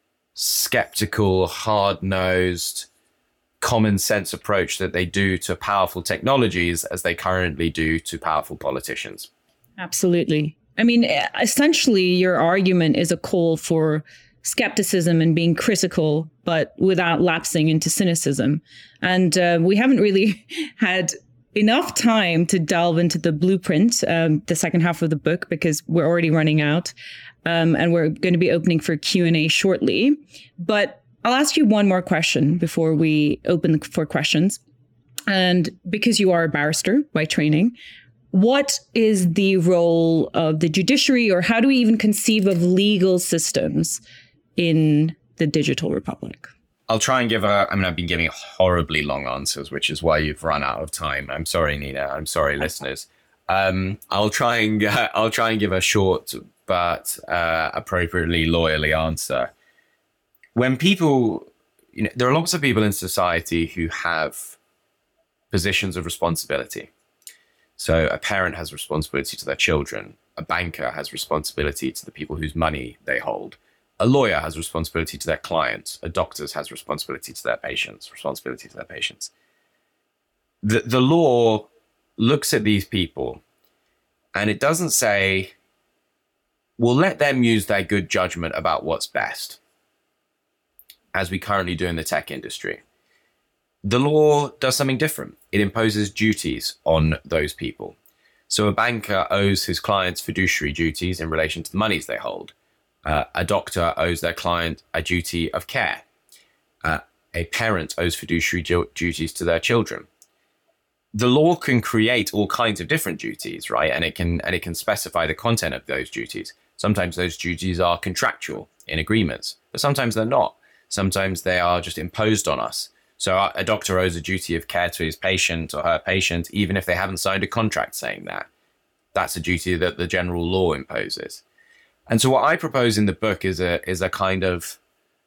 skeptical, hard-nosed, common sense approach that they do to powerful technologies as they currently do to powerful politicians. Absolutely. I mean, essentially, your argument is a call for skepticism and being critical, but without lapsing into cynicism. And uh, we haven't really had enough time to delve into the blueprint, um, the second half of the book, because we're already running out. Um, and we're going to be opening for Q and A shortly. But I'll ask you one more question before we open for questions. And because you are a barrister by training, what is the role of the judiciary, or how do we even conceive of legal systems in the digital republic? I'll try and give a, I mean, I've been giving horribly long answers, which is why you've run out of time. I'm sorry, Nina. I'm sorry, listeners. Um, I'll try and, uh, I'll try and give a short but uh, appropriately lawyerly answer. When people, you know, there are lots of people in society who have positions of responsibility. So a parent has responsibility to their children. A banker has responsibility to the people whose money they hold. A lawyer has responsibility to their clients. A doctor has responsibility to their patients, responsibility to their patients. The, the law looks at these people and it doesn't say, well, let them use their good judgment about what's best, as we currently do in the tech industry. The law does something different. It imposes duties on those people. So a banker owes his clients fiduciary duties in relation to the monies they hold. Uh, a doctor owes their client a duty of care. Uh, a parent owes fiduciary du- duties to their children. The law can create all kinds of different duties, right? And it can and it can specify the content of those duties. Sometimes those duties are contractual in agreements, but sometimes they're not. Sometimes they are just imposed on us. So a doctor owes a duty of care to his patient or her patient, even if they haven't signed a contract saying that. That's a duty that the general law imposes. And so what I propose in the book is a is a kind of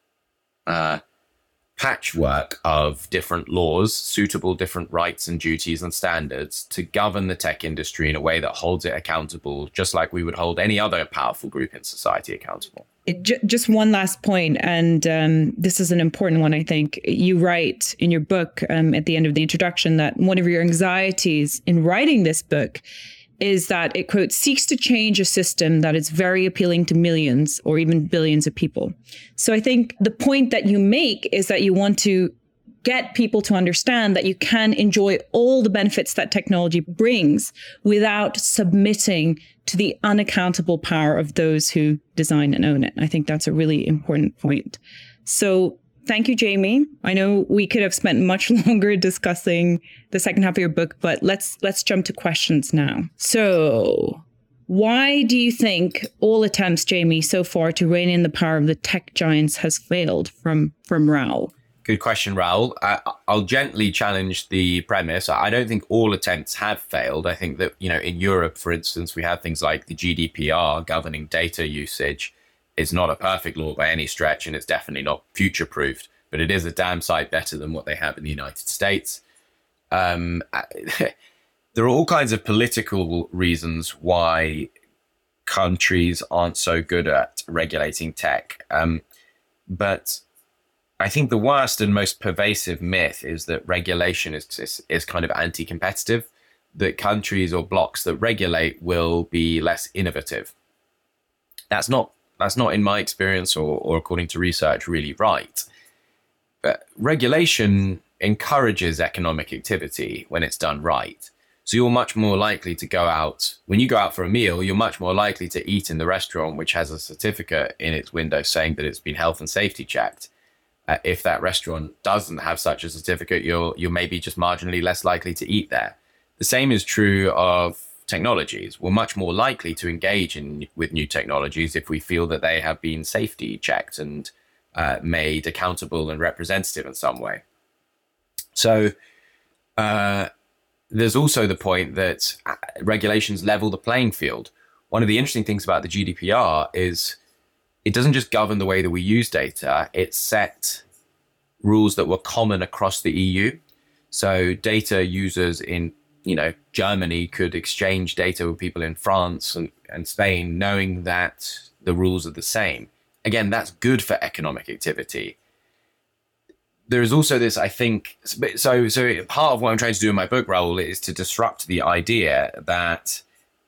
uh, patchwork of different laws, suitable different rights and duties and standards to govern the tech industry in a way that holds it accountable, just like we would hold any other powerful group in society accountable. It, j- just one last point, and um, this is an important one, I think. You write in your book um, at the end of the introduction that one of your anxieties in writing this book is that it, quote, seeks to change a system that is very appealing to millions or even billions of people. So I think the point that you make is that you want to get people to understand that you can enjoy all the benefits that technology brings without submitting to the unaccountable power of those who design and own it. I think that's a really important point. So thank you, Jamie. I know we could have spent much longer discussing the second half of your book, but let's let's jump to questions now. So why do you think all attempts, Jamie, so far to rein in the power of the tech giants has failed? From from Raoul? Good question, Raoul. I, I'll gently challenge the premise. I don't think all attempts have failed. I think that, you know, in Europe, for instance, we have things like the G D P R governing data usage. It's not a perfect law by any stretch, and it's definitely not future-proofed, but it is a damn sight better than what they have in the United States. Um, there are all kinds of political reasons why countries aren't so good at regulating tech. Um, but I think the worst and most pervasive myth is that regulation is, is, is kind of anti-competitive, that countries or blocks that regulate will be less innovative. That's not That's not, in my experience or, or according to research, really right. But regulation encourages economic activity when it's done right. So you're much more likely to go out, when you go out for a meal, you're much more likely to eat in the restaurant which has a certificate in its window saying that it's been health and safety checked. Uh, if that restaurant doesn't have such a certificate, you're you're maybe just marginally less likely to eat there. The same is true of technologies. We're much more likely to engage in with new technologies if we feel that they have been safety checked and uh, made accountable and representative in some way. So uh, there's also the point that regulations level the playing field. One of the interesting things about the G D P R is it doesn't just govern the way that we use data, it set rules that were common across the E U. So data users in you know, Germany could exchange data with people in France and, and Spain, knowing that the rules are the same. Again, that's good for economic activity. There is also this, I think, so so part of what I'm trying to do in my book, Raoul, is to disrupt the idea that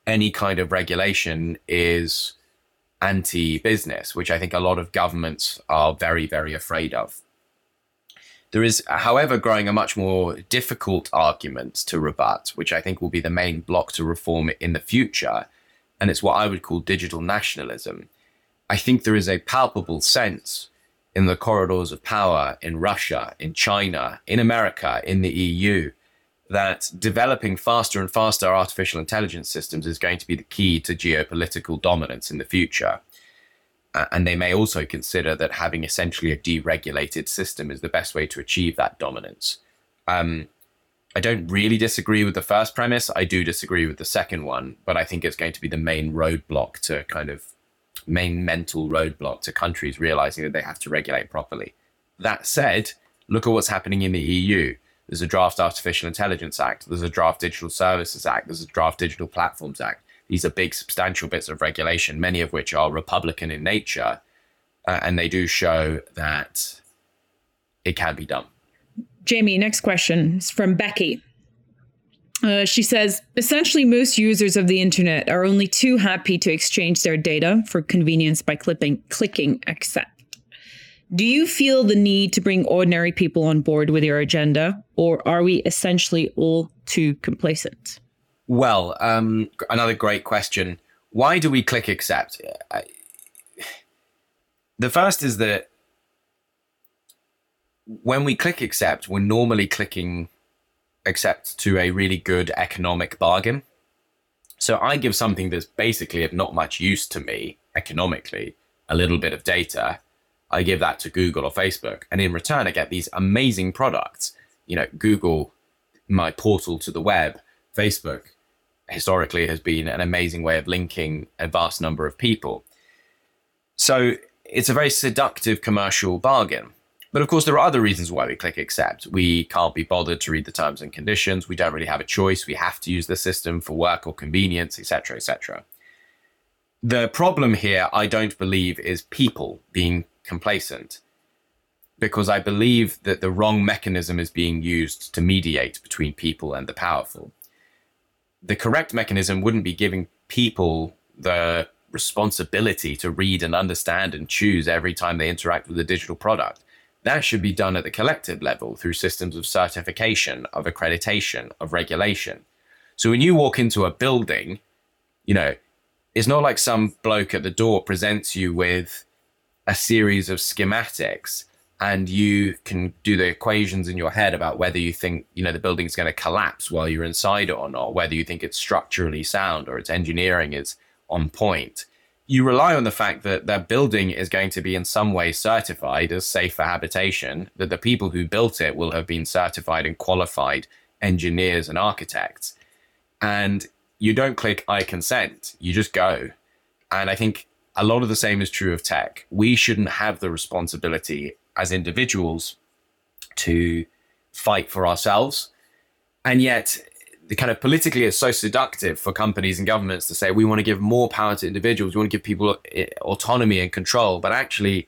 any kind of regulation is anti-business, which I think a lot of governments are very, very afraid of. There is, however, growing a much more difficult argument to rebut, which I think will be the main block to reform in the future, and it's what I would call digital nationalism. I think there is a palpable sense in the corridors of power in Russia, in China, in America, in the E U, that developing faster and faster artificial intelligence systems is going to be the key to geopolitical dominance in the future. Uh, and they may also consider that having essentially a deregulated system is the best way to achieve that dominance. Um, I don't really disagree with the first premise. I do disagree with the second one, but I think it's going to be the main roadblock to kind of main mental roadblock to countries realizing that they have to regulate properly. That said, look at what's happening in the E U. There's a draft Artificial Intelligence Act. There's a draft Digital Services Act. There's a draft Digital Platforms Act. These are big, substantial bits of regulation, many of which are Republican in nature. Uh, and they do show that it can be done. Jamie, next question is from Becky. Uh, she says, essentially, most users of the internet are only too happy to exchange their data for convenience by clipping, clicking accept. Do you feel the need to bring ordinary people on board with your agenda, or are we essentially all too complacent? Well, um, another great question. Why do we click accept? I, the first is that when we click accept, we're normally clicking accept to a really good economic bargain. So I give something that's basically of not much use to me economically, a little bit of data. I give that to Google or Facebook, and in return, I get these amazing products. You know, Google, my portal to the web. Facebook, historically, has been an amazing way of linking a vast number of people. So it's a very seductive commercial bargain. But of course, there are other reasons why we click accept. We can't be bothered to read the terms and conditions. We don't really have a choice. We have to use the system for work or convenience, et cetera, et cetera. The problem here, I don't believe, is people being complacent, because I believe that the wrong mechanism is being used to mediate between people and the powerful. The correct mechanism wouldn't be giving people the responsibility to read and understand and choose every time they interact with a digital product. That should be done at the collective level through systems of certification, of accreditation, of regulation. So when you walk into a building, you know, it's not like some bloke at the door presents you with a series of schematics and you can do the equations in your head about whether you think, you know, the building's going to collapse while you're inside it or not, whether you think it's structurally sound or its engineering is on point. You rely on the fact that that building is going to be in some way certified as safe for habitation, that the people who built it will have been certified and qualified engineers and architects. And you don't click I consent, you just go. And I think a lot of the same is true of tech. We shouldn't have the responsibility as individuals to fight for ourselves. And yet, the kind of politically, it's so seductive for companies and governments to say, we want to give more power to individuals. We want to give people autonomy and control. But actually,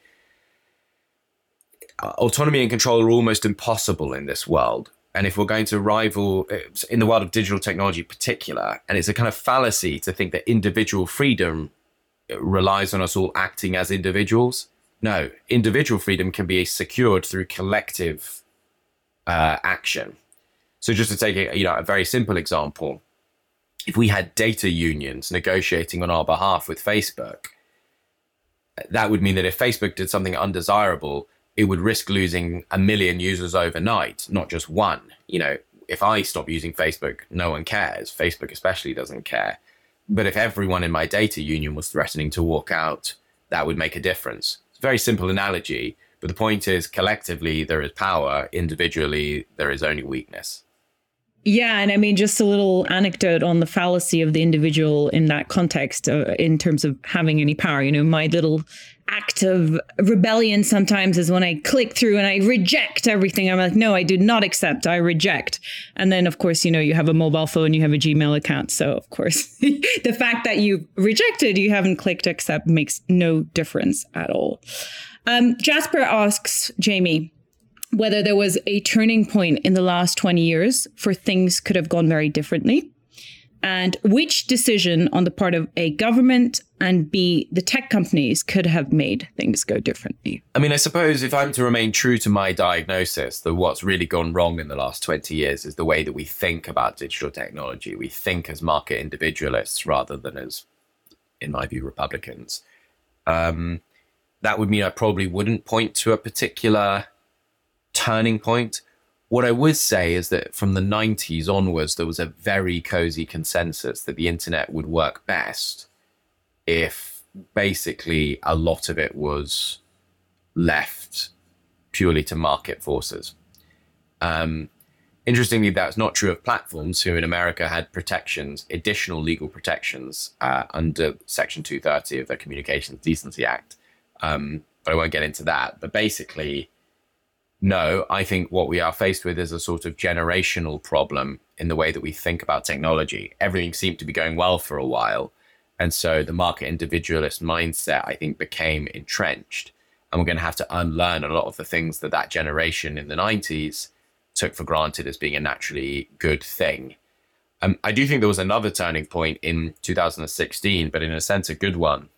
autonomy and control are almost impossible in this world. And if we're going to rival in the world of digital technology in particular, and it's a kind of fallacy to think that individual freedom relies on us all acting as individuals. No, individual freedom can be secured through collective uh, action. So just to take a, you know, a very simple example, if we had data unions negotiating on our behalf with Facebook, that would mean that if Facebook did something undesirable, it would risk losing a million users overnight, not just one. You know, if I stop using Facebook, no one cares. Facebook especially doesn't care. But if everyone in my data union was threatening to walk out, that would make a difference. It's a very simple analogy, but the point is collectively there is power, individually there is only weakness. Yeah, and I mean, just a little anecdote on the fallacy of the individual in that context, uh, in terms of having any power. You know, my little act of rebellion sometimes is when I click through and I reject everything. I'm like, no, I do not accept, I reject. And then, of course, you know, you have a mobile phone, you have a Gmail account. So, of course, the fact that you rejected, you haven't clicked accept makes no difference at all. Um, Jasper asks Jamie whether there was a turning point in the last twenty years for things could have gone very differently. And which decision on the part of A, government, and B, the tech companies could have made things go differently? I mean, I suppose if I'm to remain true to my diagnosis, that what's really gone wrong in the last twenty years is the way that we think about digital technology. We think as market individualists rather than as, in my view, Republicans. Um, that would mean I probably wouldn't point to a particular turning point. What I would say is that from the nineties onwards, there was a very cozy consensus that the internet would work best if basically a lot of it was left purely to market forces. Um, interestingly, that's not true of platforms, who in America had protections, additional legal protections uh, under Section two thirty of the Communications Decency Act. Um, but I won't get into that. But basically, no, I think what we are faced with is a sort of generational problem in the way that we think about technology. Everything seemed to be going well for a while. And so the market individualist mindset, I think, became entrenched. And we're going to have to unlearn a lot of the things that that generation in the nineties took for granted as being a naturally good thing. Um, I do think there was another turning point in two thousand sixteen, but in a sense, a good one.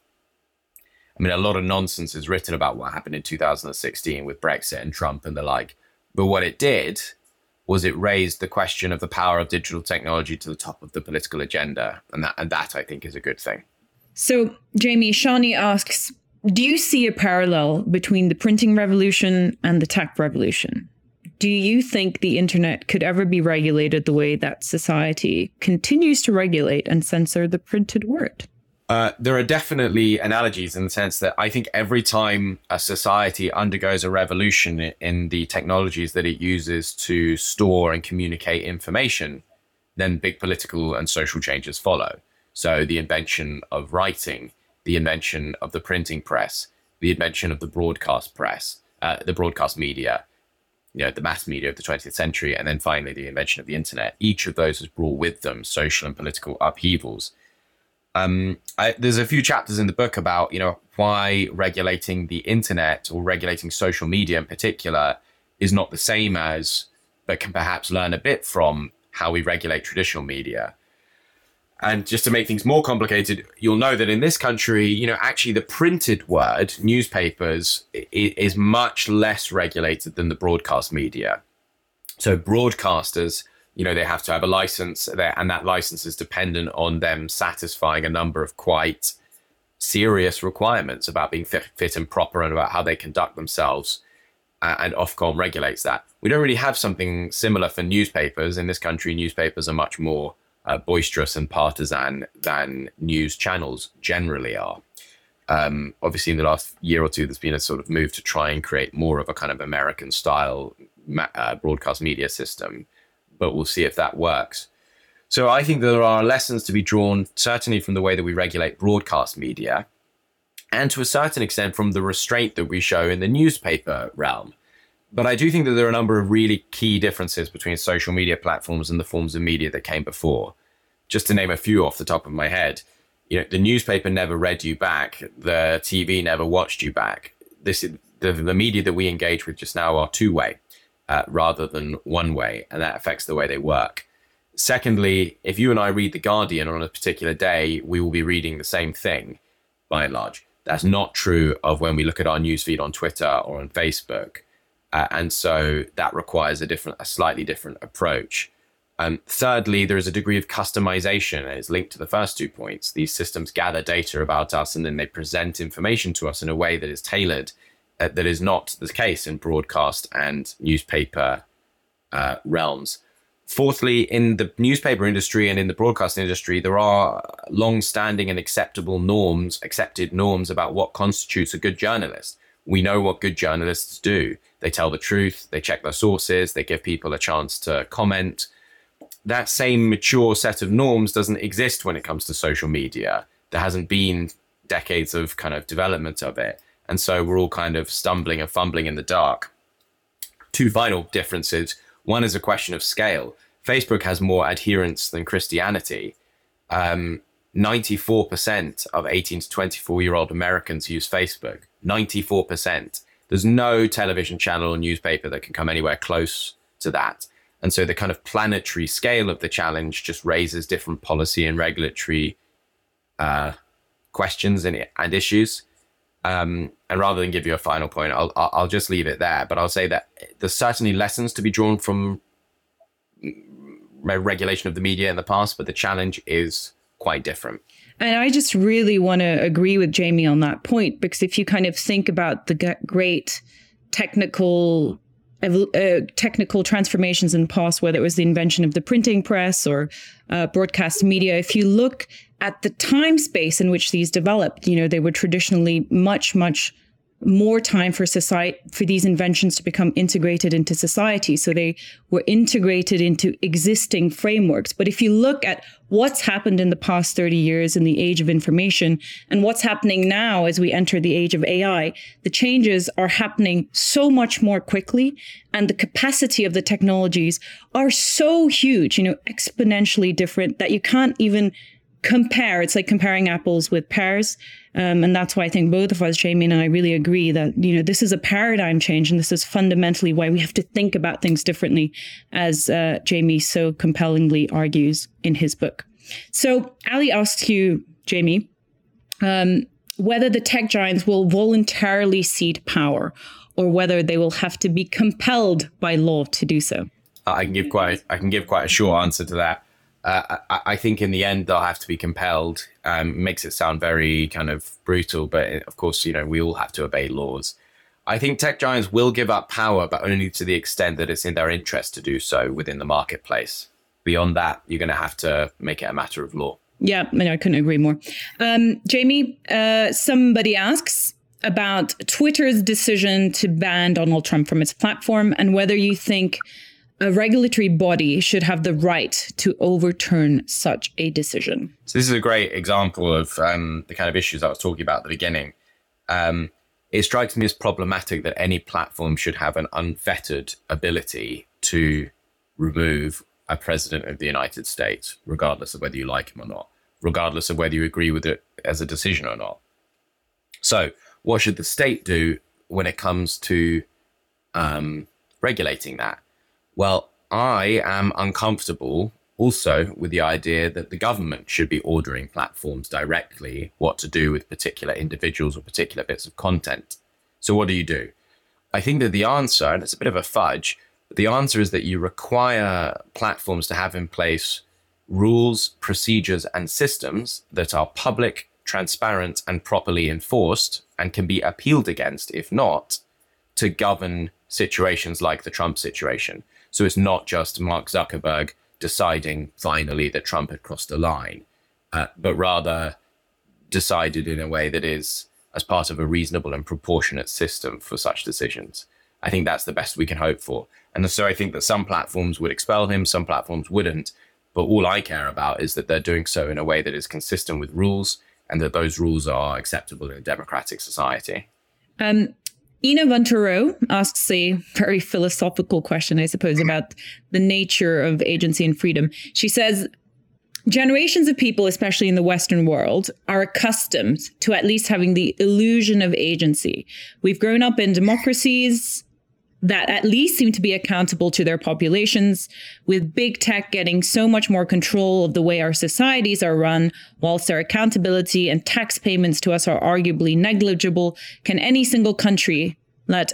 I mean, a lot of nonsense is written about what happened in two thousand sixteen with Brexit and Trump and the like. But what it did was it raised the question of the power of digital technology to the top of the political agenda. And that, and that I think, is a good thing. So, Jamie, Shawnee asks, do you see a parallel between the printing revolution and the tech revolution? Do you think the internet could ever be regulated the way that society continues to regulate and censor the printed word? Uh, there are definitely analogies in the sense that I think every time a society undergoes a revolution in the technologies that it uses to store and communicate information, then big political and social changes follow. So the invention of writing, the invention of the printing press, the invention of the broadcast press, uh, the broadcast media, you know, the mass media of the twentieth century, and then finally the invention of the internet. Each of those has brought with them social and political upheavals. Um, I, there's a few chapters in the book about, you know, why regulating the internet or regulating social media in particular is not the same as, but can perhaps learn a bit from how we regulate traditional media. And just to make things more complicated, you'll know that in this country, you know, actually the printed word, newspapers, is much less regulated than the broadcast media. So broadcasters, you know, they have to have a license there, and that license is dependent on them satisfying a number of quite serious requirements about being fit, fit and proper and about how they conduct themselves. Uh, and Ofcom regulates that. We don't really have something similar for newspapers. In this country, newspapers are much more uh, boisterous and partisan than news channels generally are. Um, obviously, in the last year or two, there's been a sort of move to try and create more of a kind of American style uh, broadcast media system, but we'll see if that works. So I think there are lessons to be drawn, certainly from the way that we regulate broadcast media, and to a certain extent from the restraint that we show in the newspaper realm. But I do think that there are a number of really key differences between social media platforms and the forms of media that came before. Just to name a few off the top of my head, you know, the newspaper never read you back. The T V never watched you back. This is, the, the media that we engage with just now are two-way uh, rather than one-way, and that affects the way they work. Secondly, if you and I read The Guardian on a particular day, we will be reading the same thing, by and large. That's not true of when we look at our newsfeed on Twitter or on Facebook. Uh, and so that requires a different, a slightly different approach. Um, thirdly, there is a degree of customization, and it's linked to the first two points. These systems gather data about us, and then they present information to us in a way that is tailored, uh, that is not the case in broadcast and newspaper uh, realms. Fourthly, in the newspaper industry and in the broadcast industry, there are long-standing and acceptable norms, accepted norms about what constitutes a good journalist. We know what good journalists do. They tell the truth, they check their sources, they give people a chance to comment. That same mature set of norms doesn't exist when it comes to social media. There hasn't been decades of kind of development of it. And so we're all kind of stumbling and fumbling in the dark. Two final differences. One is a question of scale. Facebook has more adherents than Christianity. Um, ninety-four percent of eighteen to twenty-four year old Americans use Facebook. ninety-four percent. There's no television channel or newspaper that can come anywhere close to that. And so the kind of planetary scale of the challenge just raises different policy and regulatory uh, questions and, and issues. Um, and rather than give you a final point, I'll, I'll just leave it there. But I'll say that there's certainly lessons to be drawn from regulation of the media in the past, but the challenge is quite different. And I just really want to agree with Jamie on that point, because if you kind of think about the g- great technical uh, technical transformations in the past, whether it was the invention of the printing press or uh, broadcast media, if you look at the time space in which these developed, you know, they were traditionally much, much more time for society, for these inventions to become integrated into society. So they were integrated into existing frameworks. But if you look at what's happened in the past thirty years in the age of information and what's happening now as we enter the age of A I, the changes are happening so much more quickly, and the capacity of the technologies are so huge, you know, exponentially different, that you can't even compare. It's like comparing apples with pears. Um, and that's why I think both of us, Jamie and I, really agree that, you know, this is a paradigm change. And this is fundamentally why we have to think about things differently, as uh, Jamie so compellingly argues in his book. So Ali asks you, Jamie, um, whether the tech giants will voluntarily cede power or whether they will have to be compelled by law to do so. I can give quite, I can give quite a short answer to that. Uh, I, I think in the end, they'll have to be compelled. Um, makes it sound very kind of brutal, but of course, you know, we all have to obey laws. I think tech giants will give up power, but only to the extent that it's in their interest to do so within the marketplace. Beyond that, you're going to have to make it a matter of law. Yeah, I couldn't agree more. Um, Jamie, uh, somebody asks about Twitter's decision to ban Donald Trump from its platform and whether you think a regulatory body should have the right to overturn such a decision. So this is a great example of um, the kind of issues I was talking about at the beginning. Um, it strikes me as problematic that any platform should have an unfettered ability to remove a president of the United States, regardless of whether you like him or not, regardless of whether you agree with it as a decision or not. So what should the state do when it comes to um, regulating that? Well, I am uncomfortable also with the idea that the government should be ordering platforms directly what to do with particular individuals or particular bits of content. So what do you do? I think that the answer, and it's a bit of a fudge, but the answer is that you require platforms to have in place rules, procedures, and systems that are public, transparent, and properly enforced and can be appealed against, if not, to govern situations like the Trump situation. So it's not just Mark Zuckerberg deciding finally that Trump had crossed a line, uh, but rather decided in a way that is as part of a reasonable and proportionate system for such decisions. I think that's the best we can hope for. And so I think that some platforms would expel him, some platforms wouldn't. But all I care about is that they're doing so in a way that is consistent with rules and that those rules are acceptable in a democratic society. Um, Ina Vanturo asks a very philosophical question, I suppose, about the nature of agency and freedom. She says, generations of people, especially in the Western world, are accustomed to at least having the illusion of agency. We've grown up in democracies that at least seem to be accountable to their populations, with big tech getting so much more control of the way our societies are run, whilst their accountability and tax payments to us are arguably negligible. Can any single country let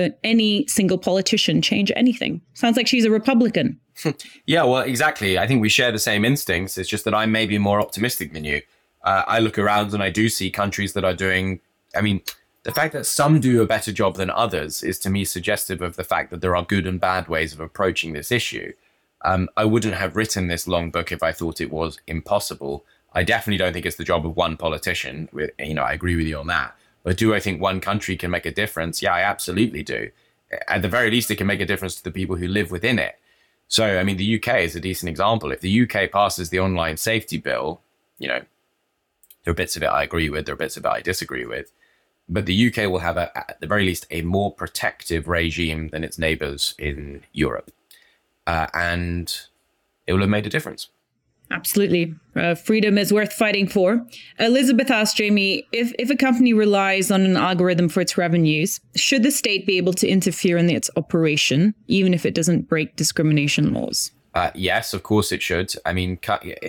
any single politician change anything? Sounds like she's a Republican. Yeah, well, exactly. I think we share the same instincts. It's just that I'm maybe more optimistic than you. Uh, I look around and I do see countries that are doing, I mean, the fact that some do a better job than others is to me suggestive of the fact that there are good and bad ways of approaching this issue. Um, I wouldn't have written this long book if I thought it was impossible. I definitely don't think it's the job of one politician. You know, I agree with you on that. But do I think one country can make a difference? Yeah, I absolutely do. At the very least, it can make a difference to the people who live within it. So, I mean, the U K is a decent example. If the U K passes the online safety bill, you know, there are bits of it I agree with, there are bits of it I disagree with. But the U K will have, a, at the very least, a more protective regime than its neighbours in Europe. Uh, and it will have made a difference. Absolutely. Uh, freedom is worth fighting for. Elizabeth asked Jamie, if, if a company relies on an algorithm for its revenues, should the state be able to interfere in its operation, even if it doesn't break discrimination laws? Uh, yes, of course it should. I mean,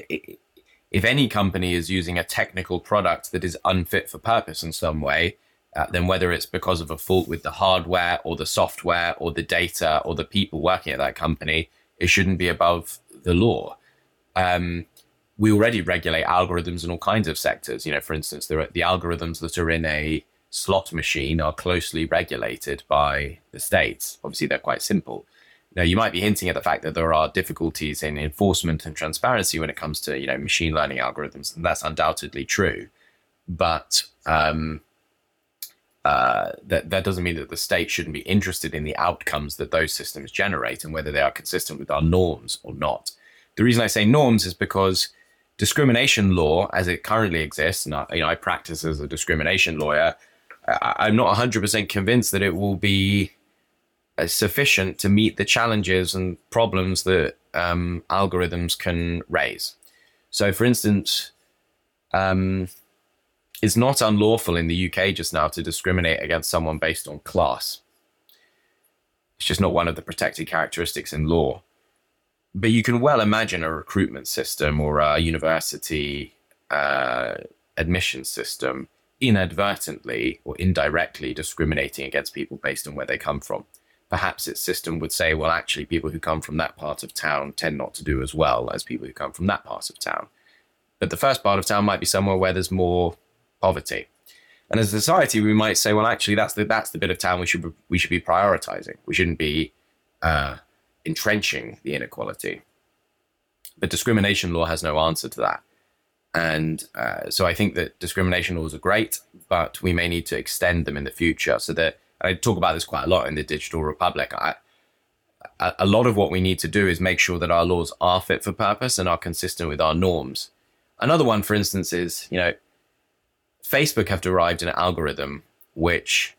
if any company is using a technical product that is unfit for purpose in some way, uh, then whether it's because of a fault with the hardware or the software or the data or the people working at that company, it shouldn't be above the law. Um, we already regulate algorithms in all kinds of sectors. You know, for instance, there are the algorithms that are in a slot machine are closely regulated by the states. Obviously, they're quite simple. Now, you might be hinting at the fact that there are difficulties in enforcement and transparency when it comes to, you know, machine learning algorithms, and that's undoubtedly true. But um, uh, that that doesn't mean that the state shouldn't be interested in the outcomes that those systems generate and whether they are consistent with our norms or not. The reason I say norms is because discrimination law, as it currently exists, and I, you know, I practice as a discrimination lawyer, I, I'm not one hundred percent convinced that it will be uh, sufficient to meet the challenges and problems that um, algorithms can raise. So, for instance, um, it's not unlawful in the U K just now to discriminate against someone based on class. It's just not one of the protected characteristics in law. But you can well imagine a recruitment system or a university uh, admission system inadvertently or indirectly discriminating against people based on where they come from. Perhaps its system would say, well, actually, people who come from that part of town tend not to do as well as people who come from that part of town. But the first part of town might be somewhere where there's more poverty. And as a society, we might say, well, actually, that's the that's the bit of town we should we should be prioritizing. We shouldn't be uh, entrenching the inequality. But discrimination law has no answer to that. And uh, so I think that discrimination laws are great, but we may need to extend them in the future. So that I talk about this quite a lot in the Digital Republic. I, a, a lot of what we need to do is make sure that our laws are fit for purpose and are consistent with our norms. Another one, for instance, is, you know, Facebook have derived an algorithm which,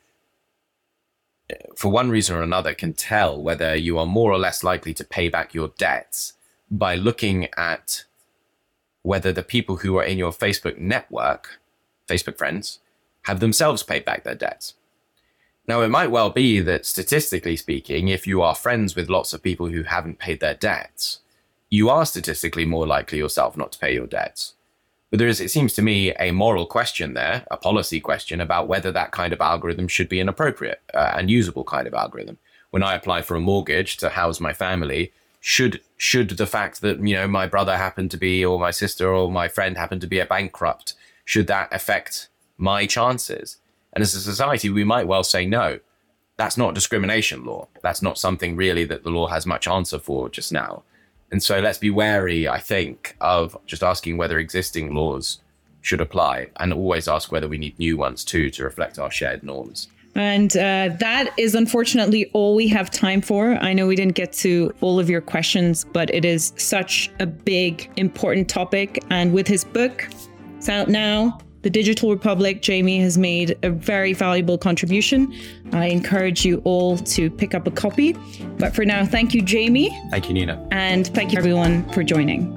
for one reason or another, can tell whether you are more or less likely to pay back your debts by looking at whether the people who are in your Facebook network, Facebook friends, have themselves paid back their debts. Now, it might well be that statistically speaking, if you are friends with lots of people who haven't paid their debts, you are statistically more likely yourself not to pay your debts. But there is, it seems to me, a moral question there, a policy question about whether that kind of algorithm should be an appropriate uh, and usable kind of algorithm. When I apply for a mortgage to house my family, should should the fact that, you know, my brother happened to be, or my sister or my friend happened to be a bankrupt, should that affect my chances? And as a society, we might well say, no, that's not discrimination law. That's not something really that the law has much answer for just now. And so let's be wary, I think, of just asking whether existing laws should apply, and always ask whether we need new ones too to reflect our shared norms. And uh, that is unfortunately all we have time for. I know we didn't get to all of your questions, but it is such a big, important topic. And with his book, it's out now, The Digital Republic, Jamie has made a very valuable contribution. I encourage you all to pick up a copy. But for now, thank you, Jamie. Thank you, Nina. And thank you, everyone, for joining.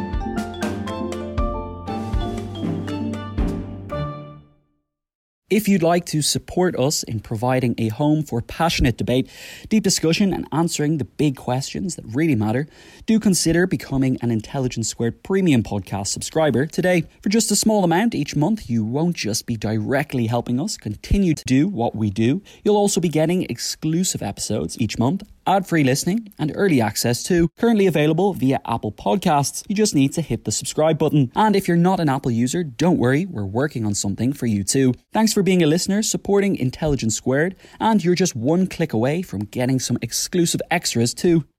If you'd like to support us in providing a home for passionate debate, deep discussion and answering the big questions that really matter, do consider becoming an Intelligence Squared Premium Podcast subscriber today. For just a small amount each month, you won't just be directly helping us continue to do what we do, you'll also be getting exclusive episodes each month, ad-free listening and early access too. Currently available via Apple Podcasts. You just need to hit the subscribe button. And if you're not an Apple user, don't worry, we're working on something for you too. Thanks for being a listener, supporting Intelligence Squared, and you're just one click away from getting some exclusive extras too.